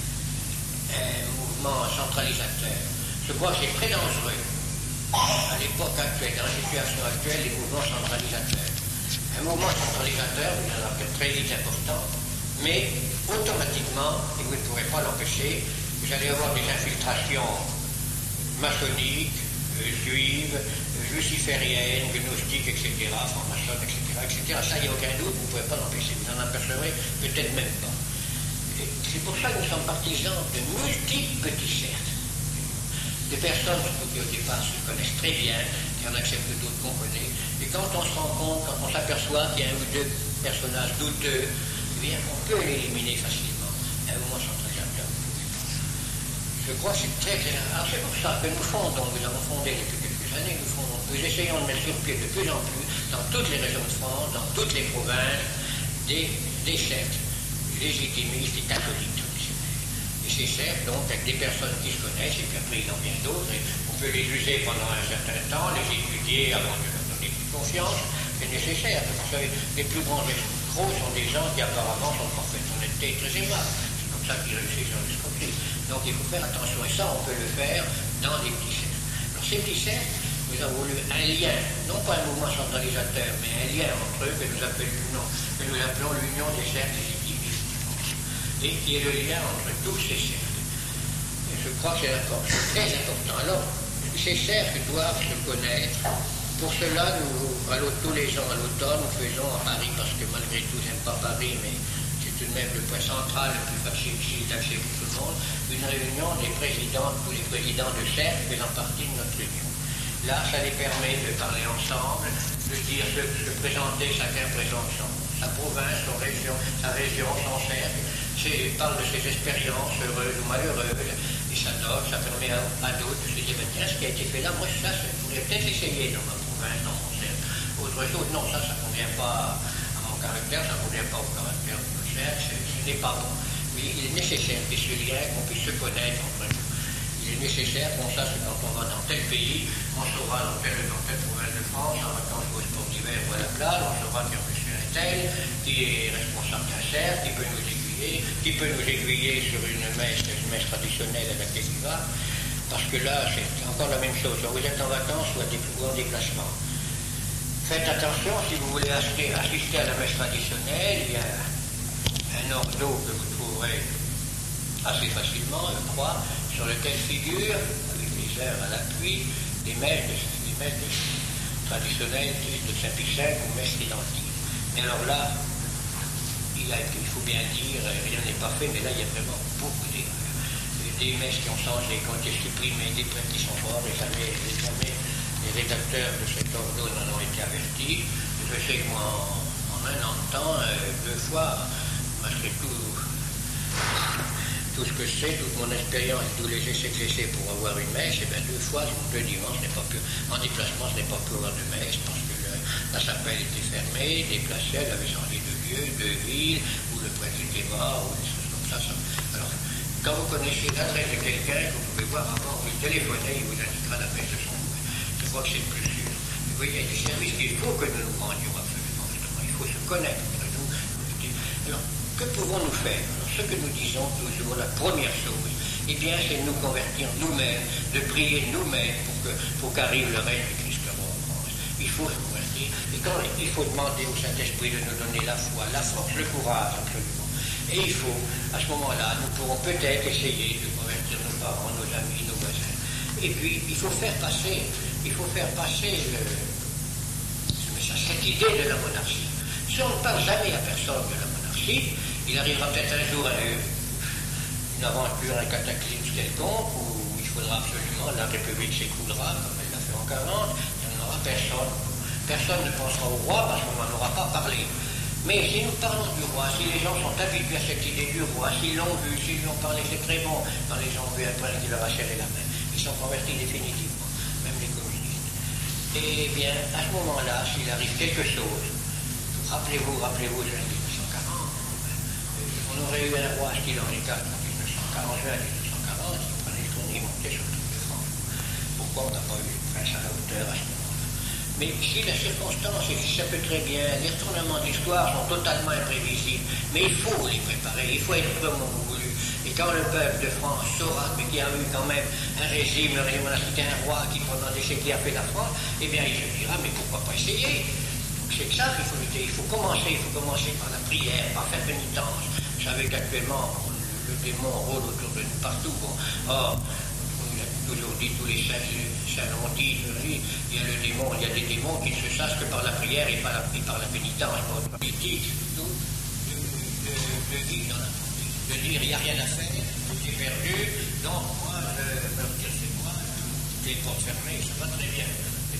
centralisateur. Je crois que c'est très dangereux, à l'époque actuelle, dans la situation actuelle, les mouvements centralisateurs. Un mouvement centralisateur, vous en avez très vite important, mais automatiquement, et vous ne pourrez pas l'empêcher, vous allez avoir des infiltrations maçonniques, juives, lucifériennes, gnostiques, etc., francs-maçonnes, etc. Ça, il n'y a aucun doute, vous ne pouvez pas l'empêcher, vous en apercevrez peut-être même pas. C'est pour ça que nous sommes partisans de multiples petits cercles, de personnes qui au départ se connaissent très bien, il y en a que d'autres qu'on connaît, et quand on se rend compte, quand on s'aperçoit qu'il y a un ou deux personnages douteux, eh bien, on peut l'éliminer facilement, un mouvement centralisateur. Je crois que c'est très clair. Alors c'est pour ça que nous avons fondé depuis quelques années, nous essayons de mettre sur pied de plus en plus, dans toutes les régions de France, dans toutes les provinces, des cercles légitimistes et catholiques traditionnels. Et ces cercles, donc, avec des personnes qui se connaissent, et puis après il en vient d'autres, et on peut les user pendant un certain temps, les étudier avant de leur donner plus confiance, c'est nécessaire. Vous savez, les plus grands escrocs sont des gens qui apparemment sont parfaits d'honnêteté et très aimables. C'est comme ça qu'ils réussissent dans l'escroquerie. Donc il faut faire attention, et ça on peut le faire dans des petits cercles. Alors ces petits cercles, nous avons voulu un lien, non pas un mouvement centralisateur, mais un lien entre eux que nous appelons l'union des cercles légitimistes, et qui est le lien entre tous ces cercles. Et je crois que c'est très important. Alors, ces cercles doivent se connaître. Pour cela, tous les ans à l'automne, nous faisons à Paris, parce que malgré tout, j'aime pas Paris, mais c'est tout de même le point central, le plus facile d'accès pour tout le monde, une réunion des présidents, tous les présidents de cercles faisant partie de notre union. Là, ça les permet de parler ensemble, de présenter, chacun présente sa province, sa région, son cercle, parle de ses expériences heureuses ou malheureuses, et ça permet à d'autres de se dire, tiens, ce qui a été fait là, moi, ça pourrait peut-être essayer dans ma province, dans mon cercle. Autre chose, non, ça ne convient pas à mon caractère, ça ne convient pas au caractère de mon cercle, ce n'est pas bon. Mais il est nécessaire qu'il y ait ce lien, qu'on puisse se connaître entre nous. Il est nécessaire qu'on sache que quand on va dans tel pays, on saura dans telle province de France, en vacances ou au sport d'hiver ou à la plage, on saura qu'il y a monsieur un tel qui est responsable d'un cercle, qui peut nous aiguiller sur une messe traditionnelle à laquelle il va, parce que là, c'est encore la même chose. Quand vous êtes en vacances ou en déplacement, faites attention, si vous voulez assister à la messe traditionnelle, il y a un ordo que vous trouverez assez facilement, je crois, sur lequel figurent, avec des heures à l'appui, des messes traditionnelles de Saint-Picin ou messes identiques. Mais alors là, il faut bien dire, rien n'est parfait, mais là il y a vraiment beaucoup d'erreurs. Des messes qui ont changé, qui ont été supprimées, des prêtres qui sont morts, et jamais les rédacteurs de cet ordo n'en ont été avertis. Je sais que moi, en un an de temps, 2 fois, malgré tout ce que je sais, toute mon expérience et tous les essais que j'ai faits pour avoir une messe, et bien 2 fois, 2 dimanches, en déplacement, ce n'est pas pu avoir de messe, parce que la chapelle était fermée, déplacée, elle avait changé de lieu, de ville, où le prêtre était mort, ou des choses comme ça. Alors, quand vous connaissez l'adresse de quelqu'un, vous pouvez voir avant, vous téléphonez, il vous indiquera l'adresse de son coin. Je crois que c'est le plus sûr. Vous voyez, il y a des services qu'il faut que nous nous rendions absolument, justement. Il faut se connaître entre nous. Alors, que pouvons-nous faire? Alors, ce que nous disons toujours, la première chose, eh bien, c'est de nous convertir nous-mêmes, de prier nous-mêmes pour qu'arrive le règne de Christ en France. Il faut se convertir. Et quand il faut demander au Saint-Esprit de nous donner la foi, la force, le courage, absolument. Et il faut, à ce moment-là, nous pourrons peut-être essayer de convertir nos parents, nos amis, nos voisins. Et puis, il faut faire passer cette idée de la monarchie. Si on ne parle jamais à personne de la monarchie, il arrivera peut-être un jour une aventure, un cataclysme quelconque, où il faudra absolument, la République s'écroulera, comme elle l'a fait en 40, il n'y en aura personne. Personne ne pensera au roi parce qu'on n'en aura pas parlé. Mais si nous parlons du roi, si les gens sont habitués à cette idée du roi, s'ils l'ont vu, s'ils lui ont parlé, c'est très bon. Quand les gens ont vu un prêtre qui leur a serré la main, ils sont convertis définitivement, même les communistes. Et bien, à ce moment-là, s'il arrive quelque chose, rappelez-vous, juin 1940, on aurait eu un roi style Henri IV en 1940, juin 1940, il prenait le tournis, il montait sur toute la France. Pourquoi on n'a pas eu le prince à la hauteur à ce moment-là? Mais si les circonstances, et si ça peut très bien, les retournements d'histoire sont totalement imprévisibles, mais il faut les préparer, il faut être vraiment voulu. Et quand le peuple de France saura, mais qu'il y a eu quand même un régime, le régime monarchique, un roi qui pendant des siècles a fait la France, eh bien il se dira, mais pourquoi pas essayer? Donc c'est que ça qu'il faut lutter, il faut commencer par la prière, par faire pénitence. Vous savez qu'actuellement, le démon rôde autour de nous partout. Bon. Or, toujours dit, tous les saints l'ont dit, il y a le démon, il y a des démons qui ne se sachent que par la prière et par la pénitence. Politique, surtout, de vivre dans la politique, de dire il n'y a rien à faire, j'ai perdu, donc moi, me dire c'est moi, les portes fermées, ça va très bien.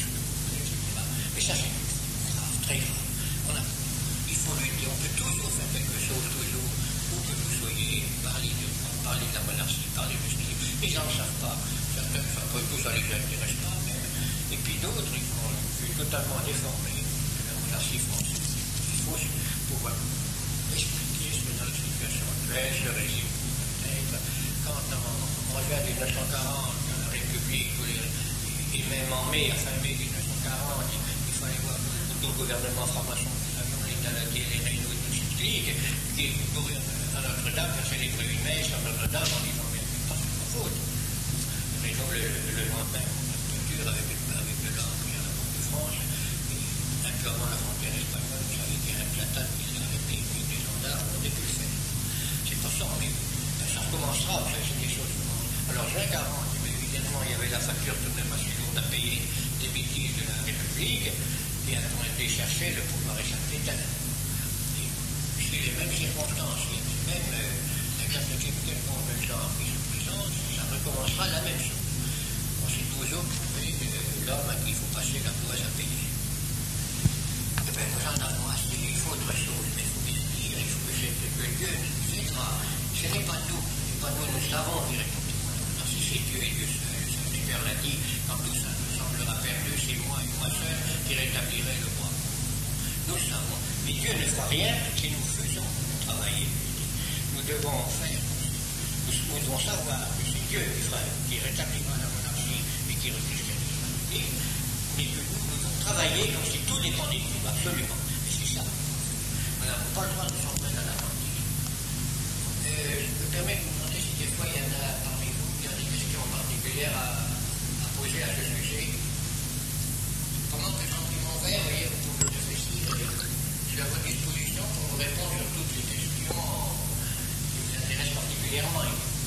Mais ça c'est grave, très grave. Il faut lutter, on peut toujours faire quelque chose, toujours, où que vous soyez, parler de la monarchie, parler de ce qui. Les gens ne savent pas. Certains, ça ne les intéresse pas même. Et puis d'autres, ils font totalement déformé la monarchie française. Il faut pouvoir expliquer ce que dans la situation actuelle, ce régime peut-être. Quand on vient de 1940, la République, et même en mai, à fin mai 1940, il fallait voir tout le gouvernement franc-maçon, on est à la télé, les réunions de cette ligue, qui courir à Notre-Dame, faire célébrer une messe à Notre-Dame en disant mais pas c'est ma faute. Mais donc le lendemain, on a avec le l'Empire de France, et un peu avant la frontière espagnole, vous savez qu'il y a un platane qui s'est arrêté, puis des gendarmes ont pu le faire. C'est pas ça, mais ça recommencera, c'est des choses. Alors juin 40, mais évidemment, il y avait la facture tout de même assez lourde à payer des bêtises de la République, et on a été chercher le pouvoir échappé d'un. C'est les mêmes circonstances, même la catastrophe quelconque de genre qui se présente, ça recommencera la même chose. On s'est toujours prouvé l'homme à qui il faut passer la poisse à payer. Eh bien, nous en avons assez, il faut autre chose, mais il faut bien dire, il faut que Dieu nous aidera. Ce n'est pas nous, nous savons directement. Si c'est Dieu et Dieu seul, le Saint-Père l'a dit, quand tout ça nous semblera perdu, c'est moi et moi seul qui rétablirai le roi. Nous savons, mais Dieu ne fera rien si nous faisons travailler. Nous devons faire, nous devons savoir que c'est Dieu qui rétablira la monarchie et qui rechristianisera la République, mais que nous devons travailler comme si tout dépendait de nous, absolument. Et c'est ça. Nous n'avons pas le droit de s'en mettre à la mentire. Je me permets de vous demander si des fois il y en a parmi vous qui ont des questions particulières à poser à ce sujet. Pendant que Jean-Simon Vert, vous voyez, vous pouvez réfléchir. Je suis à votre disposition pour vous répondre sur toutes les questions qui vous intéressent particulièrement.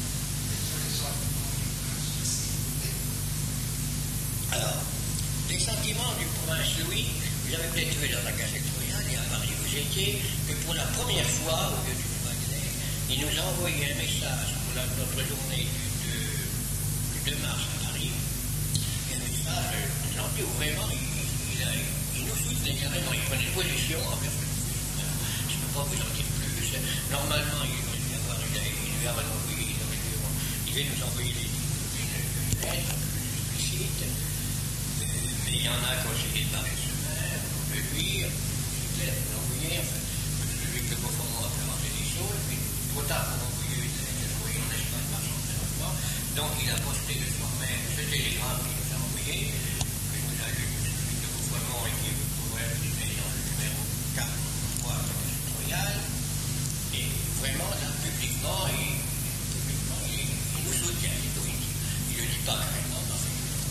Alors, les sentiments du prince Louis, vous avez peut-être vu dans la Gazette royale et à Paris vous étiez, que pour la première fois, au lieu du Wagner, il nous a envoyé un message pour notre journée du 2 mars à Paris, et un message gentil où vraiment il nous soutenait carrément, il prenait position envers le gouvernement. Je ne peux pas vous en dire plus. Normalement, il devait nous envoyer une lettre explicite, mais il y en a qui ont essayé de parler semaine, on peut lire, peut-être l'envoyer, enfin, celui que le Beaufort a présenté des choses, puis trop tard pour envoyer une lettre, en Espagne, marchand, donc il a posté le soir même ce télégramme qu'il nous a envoyé, que nous a lu celui de Beaufort et qui est dans le numéro 4 de la Gazette royale, et vraiment, là, publiquement, il nous soutient, il ne le dit pas carrément, donc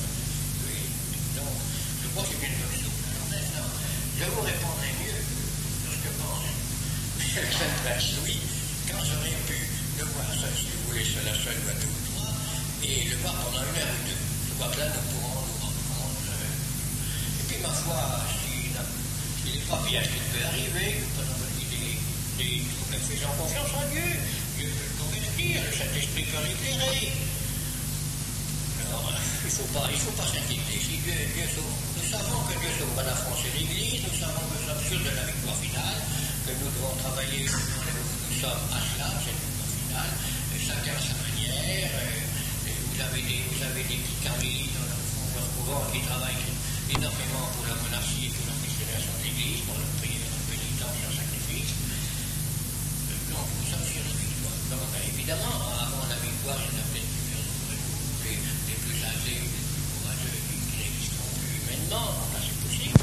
je crois que c'est une bonne chose. Alors maintenant, je vous répondrai mieux sur ce que pense le jeune prince Louis, quand j'aurais pu le voir seul, si vous voulez, seul à seul, ou à 2 ou 3, et le voir pendant 1 heure ou 2. Je crois que là, nous pourrons nous rendre compte. Et puis, ma foi, s'il n'est pas bien ce qui peut arriver, faisons confiance en Dieu. Dieu peut le convertir, le Saint-Esprit peut l'éclairer. Alors, il ne faut pas s'inquiéter. Si Dieu sauve, nous savons que Dieu sauvera la France et l'Église, nous savons que nous sommes sûrs de la victoire finale, que nous devons travailler, nous sommes à cela, cette victoire finale, chacun à sa manière. Vous avez des petits carmélites dans leur couvent qui travaillent énormément pour la monarchie et pour la christianisation de l'Église, pour leur prière, leur pénitence, leur sacrifice. Donc, nous sommes sûrs de la victoire. Donc, évidemment, avant la victoire, il y en a peut-être les plus âgés, les plus courageux qui n'existeront plus humainement, là c'est possible.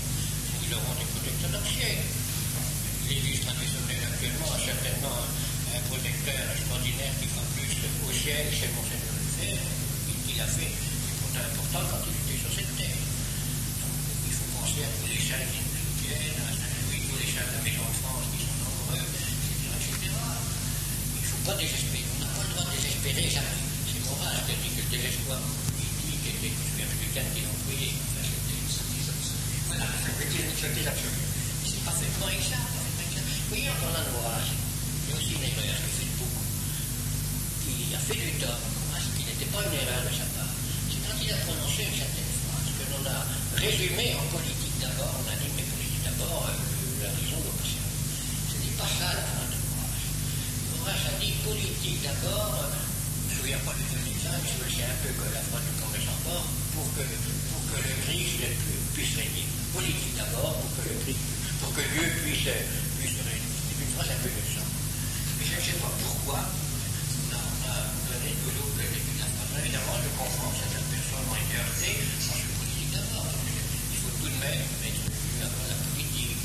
orthodoxienne. L'Église traditionnelle actuellement a certainement un protecteur extraordinaire qui va plus au ciel, c'est Monseigneur Lefebvre, il a fait des choses importantes quand il était sur cette terre. Donc, il faut penser à tous les saints qui nous soutiennent, à Saint-Louis, tous les saints de la Maison de France qui sont nombreux, etc. Il ne faut pas désespérer. On n'a pas le droit de désespérer jamais. C'est Maurras qui a dit que le désespoir politique était un républicain qui l'employait. Voilà, ça veut dire une sottise absolue. C'est parfaitement exact. Vous voyez, encore là, Maurras, il y a aussi une erreur qui fait beaucoup. Il a fait du tort, qui n'était pas une erreur de sa part. C'est quand il a prononcé une certaine phrase que l'on a résumée en politique d'abord. On a dit, mais politique d'abord, la raison doit passer. Ce n'est pas ça la phrase de Maurras. Maurras a dit politique d'abord, je ne me souviens pas du exact, mais c'est un peu comme la phrase du Congrès en port, pour que le Christ puisse régner. Politique d'abord, pour que Dieu puisse régner. C'est une phrase un peu de ça. Mais je ne sais pas pourquoi on a donné toujours le début de la phrase. Évidemment, je comprends que certaines personnes ont été heurtées dans ce politique d'abord. Il faut tout de même mettre la politique.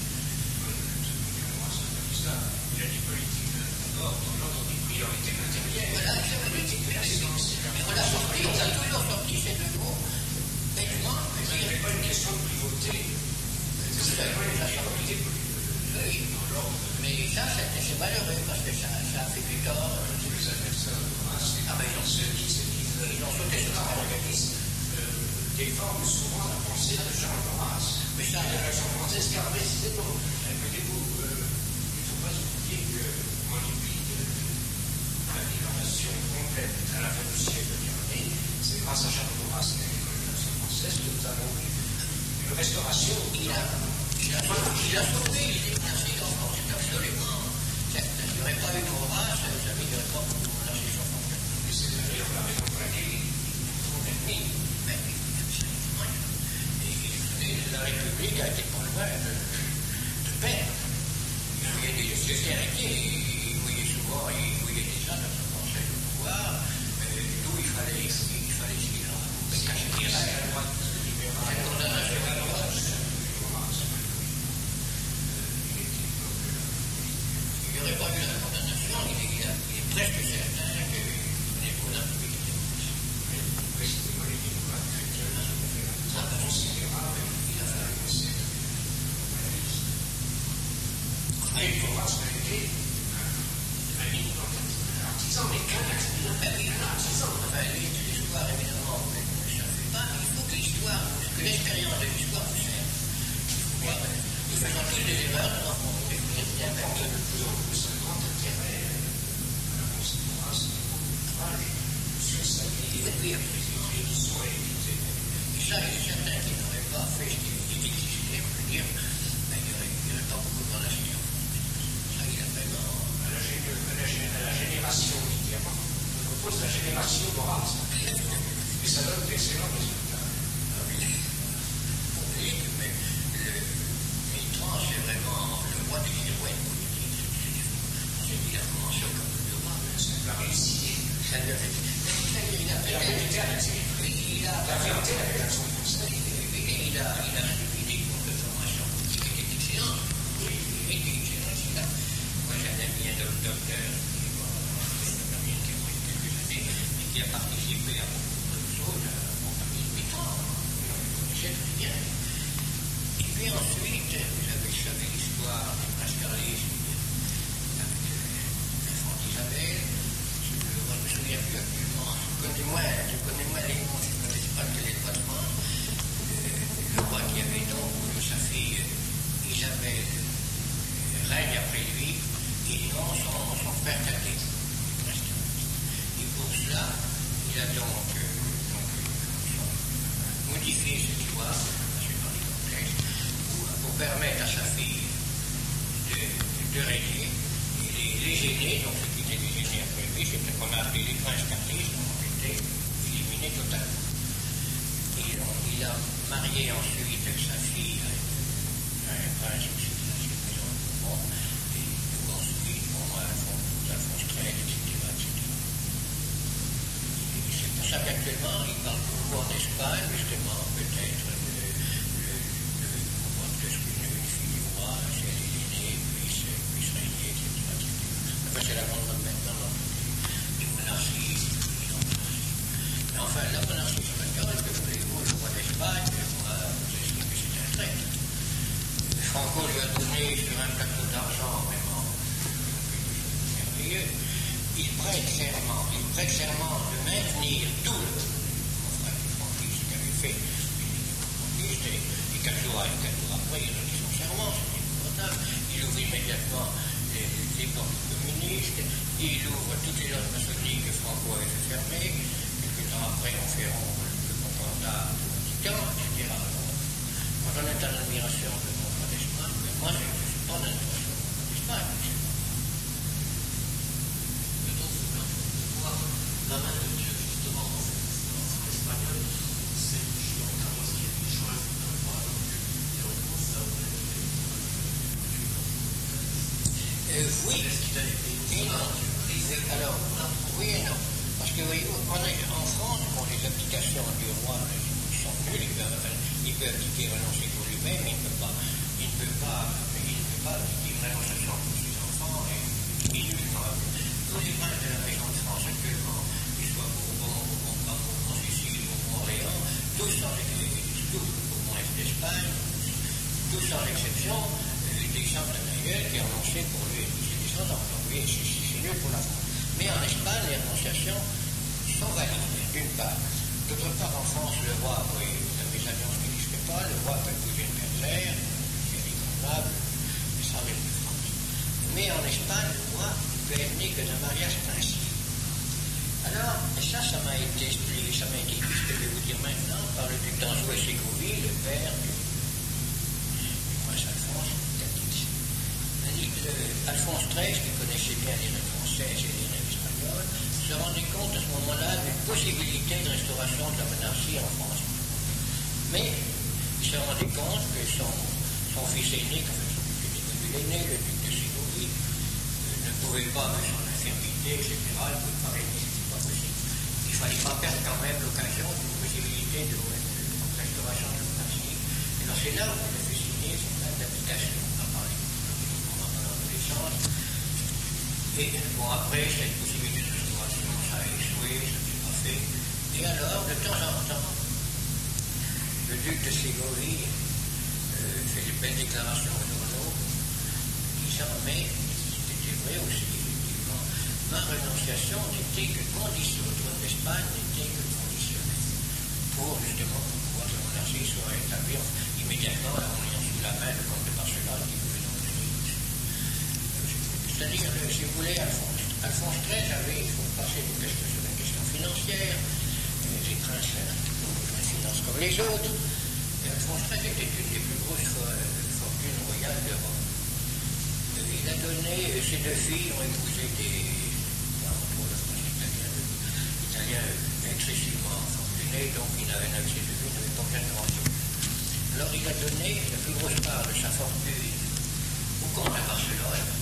Il a dit politique d'abord, dans l'ordre des priorités matérielles. Voilà, c'est politique matérielle. Mais on a toujours sorti ces deux mots. Bêtement, mais il n'y avait pas une question de privauté. C'est pas une question de privauté. Oui, mais ça, c'est malheureux parce que ça a fait du tort. Les adversaires de Maurras, ceux qui ont sauté sur l'organisme, défendent souvent la pensée de Jean Maurras. Mais ça, la Révolution française, car précisément, écoutez-vous, il ne faut pas oublier qu'en dépit de l'innovation complète à la fin du siècle dernier, c'est grâce à Jean Maurras et à l'école de la Révolution française que nous avons eu une restauration. Il a sauvé les déplacés en France, absolument. Il n'y aurait pas eu Maurras, ça ne aurait pas beaucoup de la Révolution française. Et c'est d'ailleurs la raison pour laquelle son ennemi, et la République a été pas loin de perdre. Il voyait des sociétés arrêtées, il voyait souvent, déjà dans son conseil de pouvoir, d'où il fallait suivre. Mais cacher les règles, la droite libérale, la condamnation à droite. Il n'y aurait pas eu la condamnation, il est presque certain que les condamnations publiques étaient mauvaises. C'était politique, pas considérable, il a fallu aussi. Et il faut voir ce qu'a été un minimum artisan, mais qu'un artisan. Enfin, l'histoire, évidemment, ne fait pas, mais il faut que l'histoire, que l'expérience de l'histoire vous serve. Nous faisons tous des erreurs, nous en faisons des bien permis. Ce grand intérêt à la considération de l'ouvrage sur sa vie, qui sont édités. Et ça, il est certain qu'il n'aurait pas fait ce qu'il existait, on peut dire, mais il n'y aurait pas beaucoup de relations. Ça, il a vraiment. À la génération du diamant, on propose la génération Maurras. Et ça donne d'excellents résultats. Oui, mais Mitterrand, c'est vraiment le roi des girouettes politiques. C'est dit la convention comme le roi, c'est la réussite. Ça lui a fait. Il a fait avec l'action française. Il a suivi des cours de formation politique qui étaient excellents. Oui, excellent. Moi, j'ai un ami, un docteur, qui a quelques années, mais qui a participé à beaucoup de choses en famille de Mitterrand. C'est très bien. Et puis ensuite, vous avez l'histoire des pascalistes avec l'enfant d'Isabelle. Je ne me souviens plus actuellement. Je connais moins les noms, je ne connais pas quel est le patron. Le roi qui avait donc sa fille Isabelle règne après lui, et non son frère cadet. Et pour cela, il a donc modifié cette loi, dans les contextes, pour permettre à sa fille de régner. Et les aînés, donc ceux qui étaient les aînés après lui, c'était qu'on a appelé les princes catholiques, ont été éliminés totalement. Il a marié ensuite sa fille à un prince aussi de la maison de Bourbon, et ensuite Alphonse XIII, etc. Et c'est pour ça qu'actuellement, il parle beaucoup en Espagne, justement, peut-être de pouvoir que une fille un plateau d'argent vraiment merveilleux, il prête serment de maintenir tout le franquiste qui avait fait franquiste, et 4 jours après, il a donné son serment, c'était épouvantable. Il ouvre immédiatement les portes communistes, il ouvre toutes les ordres maçonniques que Franco avait fait fermer, quelques temps après, on fait rompre le concordat du Vatican, etc. Quand on est en admiration de notre d'Espagne, mais moi, je ne suis pas en admiration de l'Espagne. La main de Dieu, justement, dans cette espagnole, c'est Jean Carlos qui a été choisi dans le roi, donc il repose ça au oui. Est-ce qu'il a été et non. Alors, oui et non. Parce que, voyez-vous, en France, pour les applications du roi, ils sont nuls, il peut appliquer renoncer pour lui-même, il ne peut pas appliquer une renonciation pour ses enfants, et il est tous les princes de la région de France actuellement, qu'ils soient Bourbon, Sicile, Orléans, tous sans exception, d'Espagne, tous sans exception, descendent d'ailleurs qui a renoncé pour lui, ses descendants. Donc oui, c'est nul pour la France. Mais en Espagne, les renonciations sont valides, d'une part. D'autre part, en France, le roi, oui, vous avez des alliances qui n'existent pas, le roi peut épouser une bergère, c'est inconvenable, mais ça reste de France. Mais en Espagne, le roi peut être né que d'un mariage princier. Alors, ça m'a été expliqué, ce que je vais vous dire maintenant, par le duc d'Anjou et Ségovie, le père du prince Alphonse, Alphonse XIII, qui connaissait bien les règles françaises et les règles espagnoles, se rendait compte à ce moment-là d'une possibilité de restauration de la monarchie en France. Mais il se rendait compte que son fils aîné, l'aîné, le duc de Ségovie, ne pouvait pas, avec son infirmité, etc., il ne pouvait pas régner, c'était pas possible. Il ne fallait pas perdre quand même l'occasion d'une possibilité de restauration de la monarchie. Et alors c'est là où il a fait signer son acte d'application. Et bon, après, cette possibilité de restauration, ça a échoué, ça ne s'est pas fait. Et alors, de temps en temps, le duc de Ségovie fait des belles déclarations aux journaux, disant, mais c'était vrai aussi, effectivement, ma renonciation n'était que condition, le trône d'Espagne n'était que conditionnelle, pour justement pouvoir que la monarchie soit établie immédiatement en ayant sous la main le comte de Barcelone qui pouvait donc c'est-à-dire, si vous voulez, Alphonse XIII avait, il faut passer sur une question financière, les princes financent comme les autres, et Alphonse XIII était une des plus grosses fortunes royales d'Europe. Il a donné, ses 2 filles ont épousé des Italiens excessivement fortunés, donc ses 2 filles n'avaient pas besoin de grand-chose. Alors il a donné la plus grosse part de sa fortune au comte de Barcelone,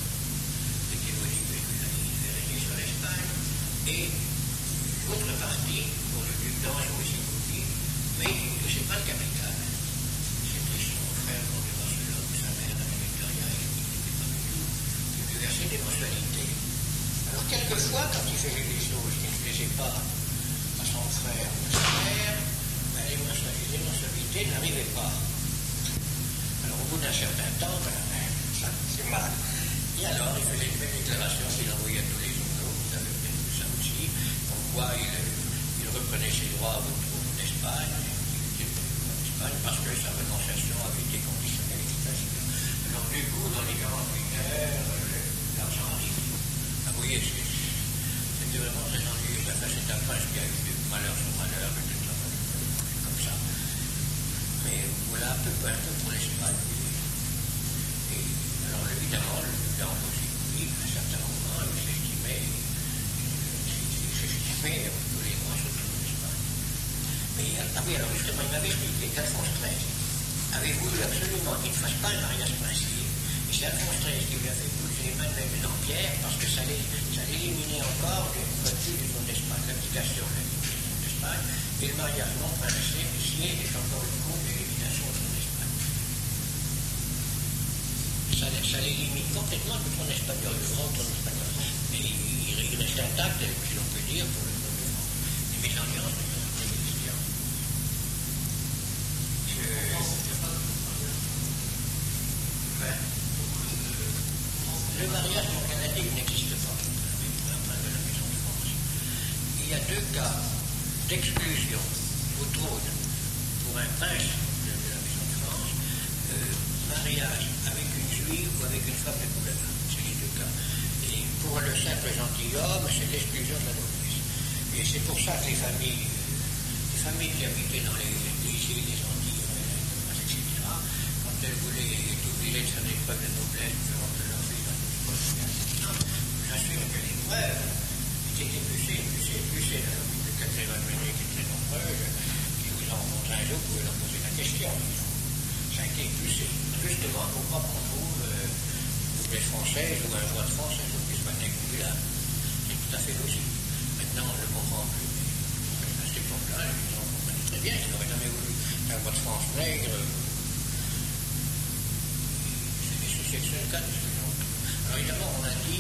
et l'autre partie pour le duc d'Anjou et Ségovie, mais ce n'est pas le capital. C'était son frère comte de Barcelone, sa mère, la Victoria, et il n'était pas du tout. Il lui versait des mensualités. Alors quelquefois, quand il faisait des choses qui ne plaisaient pas à son frère ou à sa mère, ben, les mensualités n'arrivaient pas. Alors au bout d'un certain temps, ça c'est mal. Et alors il faisait une belle déclaration qu'il envoyait à tous les journaux, vous avez peut-être vu ça aussi, comme quoi il reprenait ses droits au trône d'Espagne, parce que sa renonciation avait été conditionnelle, etc. Alors du coup, dans les 48 heures, l'argent arrive. Vous voyez, c'était vraiment très ennuyeux. Enfin, c'est un prince qui a eu de malheur sur malheur, comme ça. Mais voilà un peu pour l'Espagne. Et alors évidemment, le duc d'Anjou et Ségovie, à un certain moment, il s'estimait tous les mois sur toute l'Espagne. Mais oui, alors justement, il m'avait expliqué qu'Alphonse XIII avait voulu absolument qu'il ne fasse pas un mariage princier. Et c'est Alphonse XIII qui lui a fait épouser Emmanuel de Dampierre parce que ça l'éliminait encore du statut du trône d'Espagne, l'application de la trône d'Espagne, et le mariage non princier est encore une cause d'élimination du trône d'Espagne. Ça l'élimine complètement du trône espagnol, le grand trône espagnol. Mais il reste intact, si l'on peut dire, pour le trône de France. Les mésalliances, mariage en Canada n'existe pas. Un prince de la Maison de France. Il y a 2 cas d'exclusion au trône pour un prince de la Maison de France, mariage avec une juive ou avec une femme de couleur. C'est les 2 cas. Et pour le simple gentilhomme, c'est l'exclusion de la noblesse. Et c'est pour ça que les familles qui habitaient dans les îles, les Antilles, etc., quand elles voulaient être obligées de faire des preuves de noblesse pour rentrer leur fille dans une poste, j'assure que les preuves étaient épluchées dans la ville de Catherine Menet, qui est très nombreuse, qui vous en rencontrez un jour, vous pouvez leur poser la question. Ça a été épluché, justement pour pas qu'on trouve une noblesse française ou un roi de France, un jour qui soit négligé là. C'est tout à fait logique. Maintenant, on ne le comprend plus. À cette époque-là, les gens comprenaient très bien qu'ils n'auraient jamais voulu un roi de France nègre. C'est le cas de ce genre. Alors évidemment, on a dit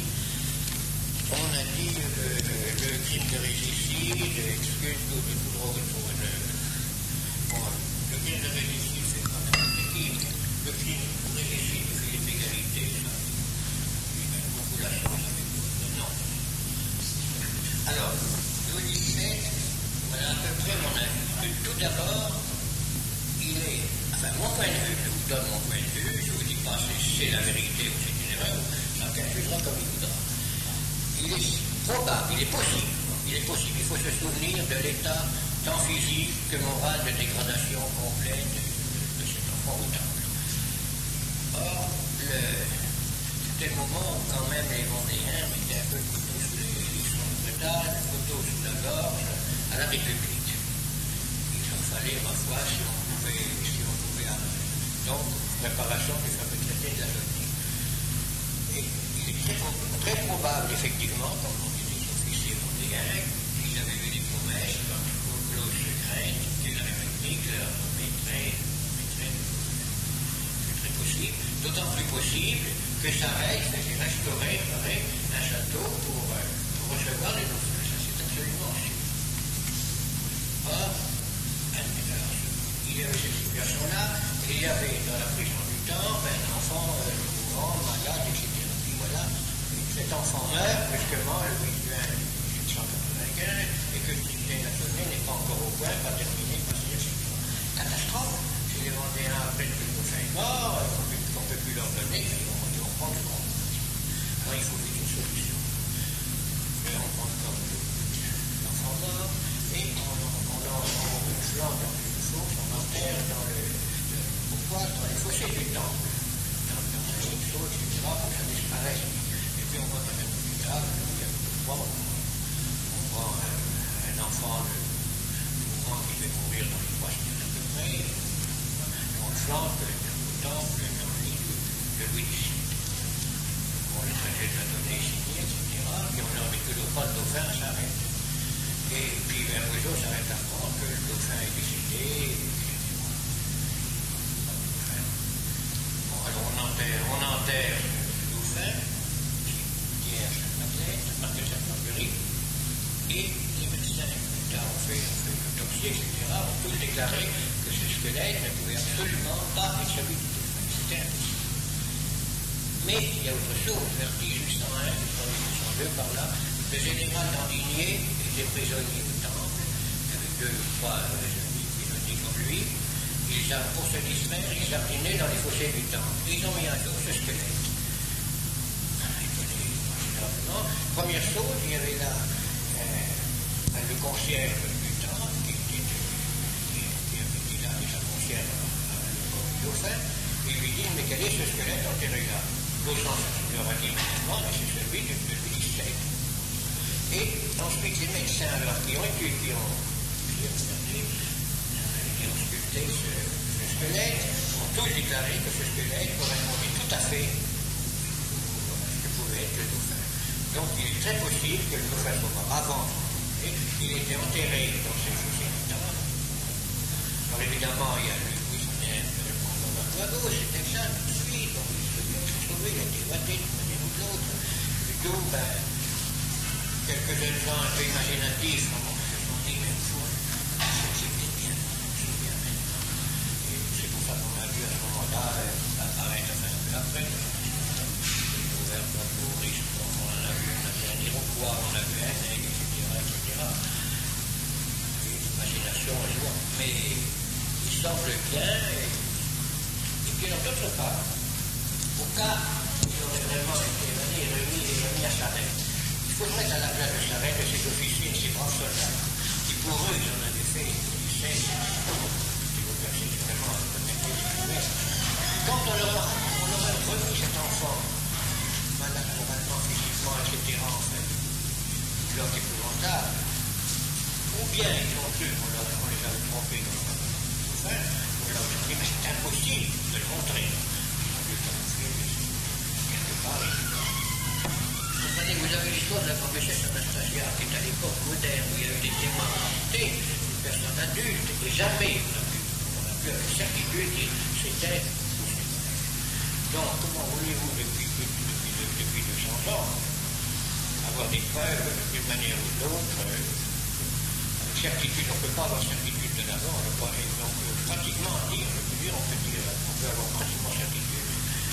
le crime de régicide, excuse tout drôle pour une... Bon, le crime de régicide, c'est quand même petit, mais le crime de régicide de Philippe Égalité, ça, il y a beaucoup la chance avec vous. Non. Alors, Louis XVII, voilà à peu près mon avis. Tout d'abord, il est, enfin mon point de vue, je vous donne mon point de vue, je vous dis pas si c'est la vérité ou c'est une erreur, chacun jugera comme il voudra. Il est probable, il est possible, il faut se souvenir de l'état tant physique que moral de dégradation complète de cet enfant au temple. Or, c'était le moment où quand même les Vendéens mettaient un peu le couteau sous les sons de Bretagne, le couteau sous la gorge à la République. Il en fallait, ma foi, si on pouvait donc, préparation du fameux traité de la Jonie. Et il est très probable, effectivement, comme on dit les officiers vendéens, qu'ils avaient vu des promesses aux clauses secrètes que la République leur mettrait. C'est très possible. D'autant plus possible que ça restaurer un château pour recevoir les dauphins. Ça, c'est absolument sûr. Or, il y avait cette situation-là, il y avait dans la prison du temps un enfant mourant, malade, etc. Et voilà, cet enfant meurt brusquement le 8 juin 1795 et que le traité national n'est pas encore au point, pas terminé, pas signé, etc. Catastrophe, si les Vendéens apprennent que le dauphin est mort, qu'on ne peut plus leur donner, ils vont prendre le compte. Alors il faut vite une solution. On prend comme l'enfant mort et on l'enflant dans une source, on l'enterre dans les fossés du temple, dans une chose, etc., pour que ça disparaisse. Et puis on voit un peu plus tard, on voit un enfant qui devait mourir dans les 3 semaines à peu près, on le flanque au temple, dans le lit de Louis XVIII. On les traité de la donnée signée, etc., puis on leur met que le dauphin s'arrête. Et puis vers le jour, ça va apprendre que le dauphin est décédé. Alors on enterre le dauphin, Pierre Sainte Marguerite, et les médecins plus tard ont fait l'autopsie, etc., ont tous déclaré que ce squelette ne pouvait absolument pas être celui du dauphin. C'était impossible. Mais il y a autre chose, vers 1801, 1802 par là, le général Dandinier était prisonnier au temple, avec 2 ou 3 prisonniers comme lui. Pour se distraire, ils jardinaient dans les fossés du temple. Ils ont mis un jour ce squelette. Première chose, il y avait là le concierge du temple qui avait dit là avec la concierge du dauphin. Il lui dit, mais quel est ce squelette enterré là? L'autre leur a dit immédiatement, mais c'est celui de Louis XVII. Et ensuite, les médecins alors qui ont sculpté ce squelette ont tous déclaré que ce squelette correspondait tout à fait à ce que pouvait être le dauphin. Donc il est très possible que le dauphin soit mort avant. Il était enterré dans ces fossés du temple. Alors évidemment, il y a le Louis XVII dans la voie gauche, c'est exact, tout de suite. Donc il s'est trouvé, il a été évacué d'une manière ou de l'autre. Plutôt, quelques jeunes gens un peu imaginatifs se sont dit, mais il faut qu'on a vu à ce moment-là apparaître un peu après, ouvert pour voir on avait un aigle, etc. L'imagination est loin. Mais il semble bien, et puis d'autre part, au cas où il aurait vraiment été remis à Charette, il faudrait à la place de Charette de ces officiers et ces braves soldats, qui pour eux, ils en avaient fait des scènes, si vous persistez vraiment à connecter les découvertes. Quand on leur a remis cet enfant, moralement, physiquement, etc., en fait, leur épouvantable, ou bien ils ont cru qu'on les avait trompés dans le enfin, on leur a dit, mais c'est impossible de le montrer. Ils ont dû camoufler, quelque part, vous avez l'histoire de la professeure Anastasia, qui est à l'époque moderne, où il y a eu des témoins inventés, des personnes adultes, et jamais on a pu avec certitude dire c'était. Donc, comment voulez-vous, depuis 200 ans, avoir des preuves d'une manière ou d'une autre, avec certitude, on ne peut pas avoir certitude de d'abord, donc pratiquement à dire, on peut avoir pratiquement certitude.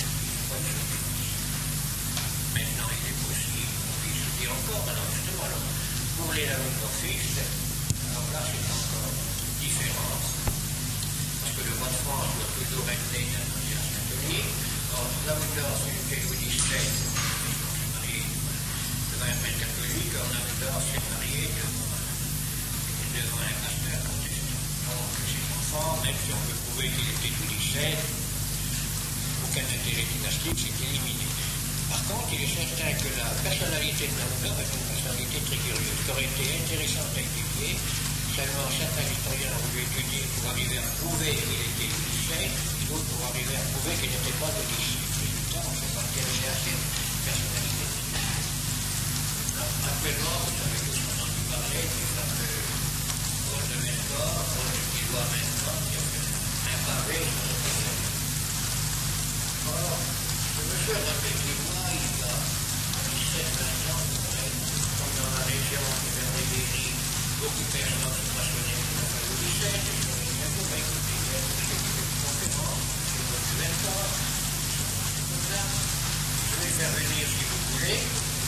Maintenant, il est possible, puis je dis encore, alors justement, pour les lavomorphistes, alors là, c'est encore différent, parce que le roi de France doit toujours être né d'un conscience catholique. Alors, Lavendorf, c'est une Louis XVII, marié devant un prêtre catholique, Lavendorf s'est marié devant un pasteur protestant. Donc, ces enfants, même si on peut prouver qu'il était Louis XVII, aucun intérêt dynastique s'est éliminé. Par contre, il est certain que la personnalité de Lavendorf est une personnalité très curieuse, qui aurait été intéressante à étudier. Seulement, certains historiens ont voulu étudier pour arriver à prouver qu'il était lycée, et d'autres pour arriver à prouver qu'il n'était pas de lycée. Résultat, on ne sait pas quelle est assez personnalité. Actuellement, vous savez tous entendu parler du fameux Paul de Mentor, qui doit maintenant un pavé sur le problème. Or, ce monsieur, effectivement, il y a 17-20 ans, comme dans la région de Verdébéry, beaucoup de personnes sont passionnées pour la famille du 17, et je vais bientôt écouter ceux qui font une conférence, c'est votre mentor, comme ça. Je vais faire venir, si vous voulez,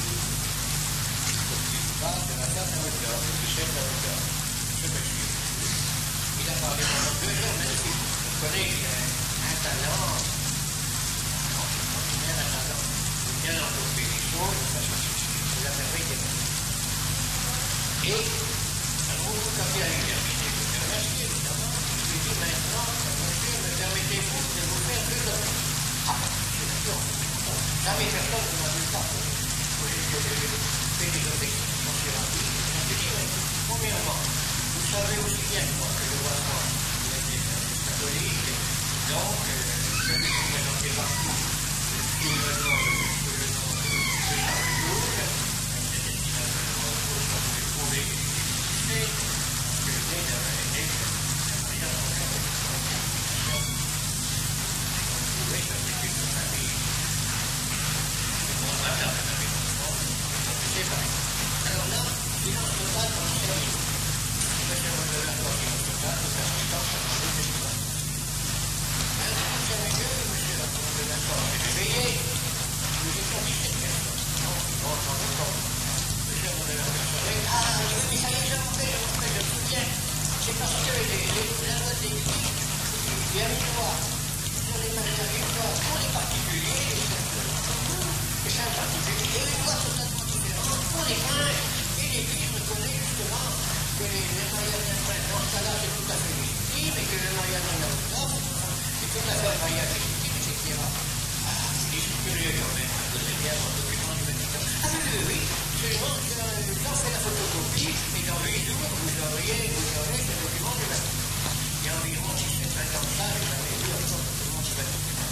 pour qu'il parle de la date Lavendorf, le 17 Lavendorf. Ce monsieur, il a parlé pendant 2 heures magnifiques. Vous connaissez, il a un talent, un talent, pour bien envelopper les choses, c'est la merveille des mondes. Et beaucoup capitalisé. Je vous remercie évidemment. Je dis maintenant, monsieur, me permettez-vous de vous faire 2 offres. Ah, c'est d'accord. Jamais personne ne m'a vu pas. J'ai fait des objectifs considérables. Je dis, mais premièrement, vous savez aussi bien que moi que le roi de France, il a été catholique, donc je vais vous présenter partout sous le nom de Charles de Gaulle, c'est destination pour vous prouver que le nez d'un aîné, rien en fait. Vous pouvez, ça c'est une famille. C'est mon matin, ça fait longtemps. C'est pareil. Alors là, silence total pendant 5 minutes. Je vais faire de la silence total, pour faire 6 ans, ça va vous faire quoi. Alors, c'est mieux, monsieur la cour de la force est réveillé. Nous étions 17 personnes. Non, j'en ai pas. Monsieur de la personne. Ah, oui, ça y est, je me souviens. C'est parce que la loi de l'Église, il y a une loi sur les manières victoires pour les particuliers, les saints particuliers, et une loi totalement différente pour les princes. Et l'Église reconnaît justement que les mariages d'un prince, dans ce cas-là, c'est tout à fait légitime, et que le mariage d'un avocat, c'est tout à fait un mariage légitime, etc. Ah, c'est curieux quand même, vous avez bien mon document du Vatican. Ah oui, seulement, j'en fais la photocopie, et dans 8 jours, vous aurez ce document du Vatican. Il y a environ 17-20 ans de ça, je l'avais vu encore le document du Vatican.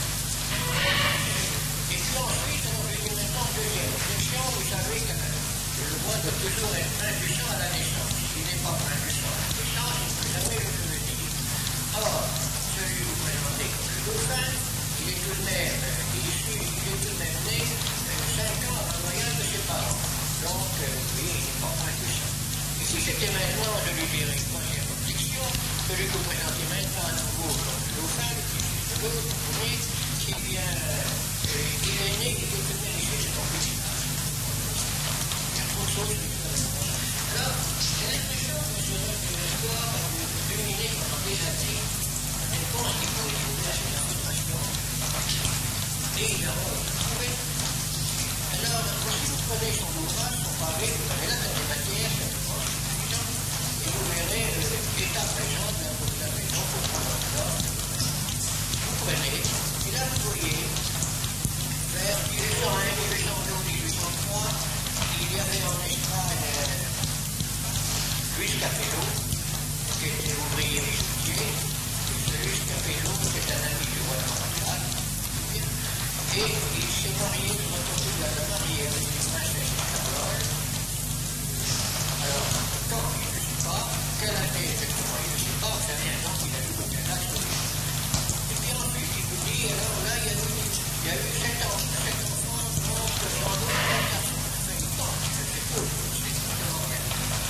Et puis ensuite, alors je dis maintenant, deuxième question, vous savez que le roi doit toujours être impuissant à la naissance. Il n'est pas impuissant à la naissance, on ne peut jamais le devenir. Or, celui que vous présentez comme le dauphin, il est tout de même né 5 ans avant le mariage de ses parents. Donc, oui, il n'est pas impuissant. Et si c'était maintenant, je lui dirais, première objection, celui que vous présentez maintenant à nouveau comme le dauphin, le petit de l'autre, vous comprenez, qui vient, il est né, il est tout de même issu de son petit âge. Il y a trop de chose. Alors, j'ai l'impression que ce répertoire dominé pendant des années une constitution et une frustration. Et il a trouvé. Alors, si vous prenez son ouvrage, son pavé, vous prenez là dans des matières, et vous verrez l'état présent de la maison pour prendre l'or. Vous prenez, et là vous voyez, vers 1801, 1802, 1803, il y avait en Espagne Luis Capello, qui était ouvrier bijoutier. Luis Capello, qui est un ami du roi de Montréal, et il s'est marié, il m'a trouvé la mariée avec une princesse Carole. Alors, quand il ne sait pas, quelle année exactement il ne sait pas, ça vient donc il a eu le canal. Et puis ensuite, il vous dit, alors là, il y a eu 7 ans, 7 enfants, donc sans doute 4 garçons. Ça fait 8 ans, je sais peu, c'est totalement bien.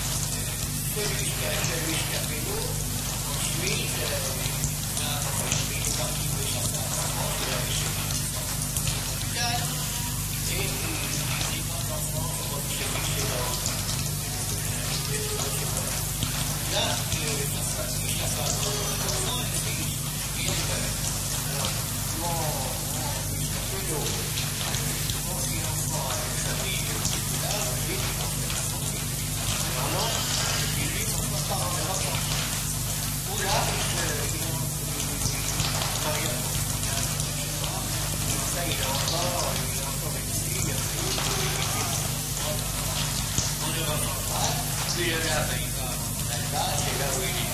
Luis Capello, ensuite, il est parti de sa femme en France, il avait ses et il dit pas d'enfant, comme c'est fixé dans là, sa femme, l'enfant, il est alors, mon Capello, mon fils enfant a une famille là, lui, il pense que la famille. Alors non, et lui, pourquoi pas en vacances? Ou là, il marie à ça, il a encore une fille, on ne va pas. Puis là, il va en Alsace, c'est là où il est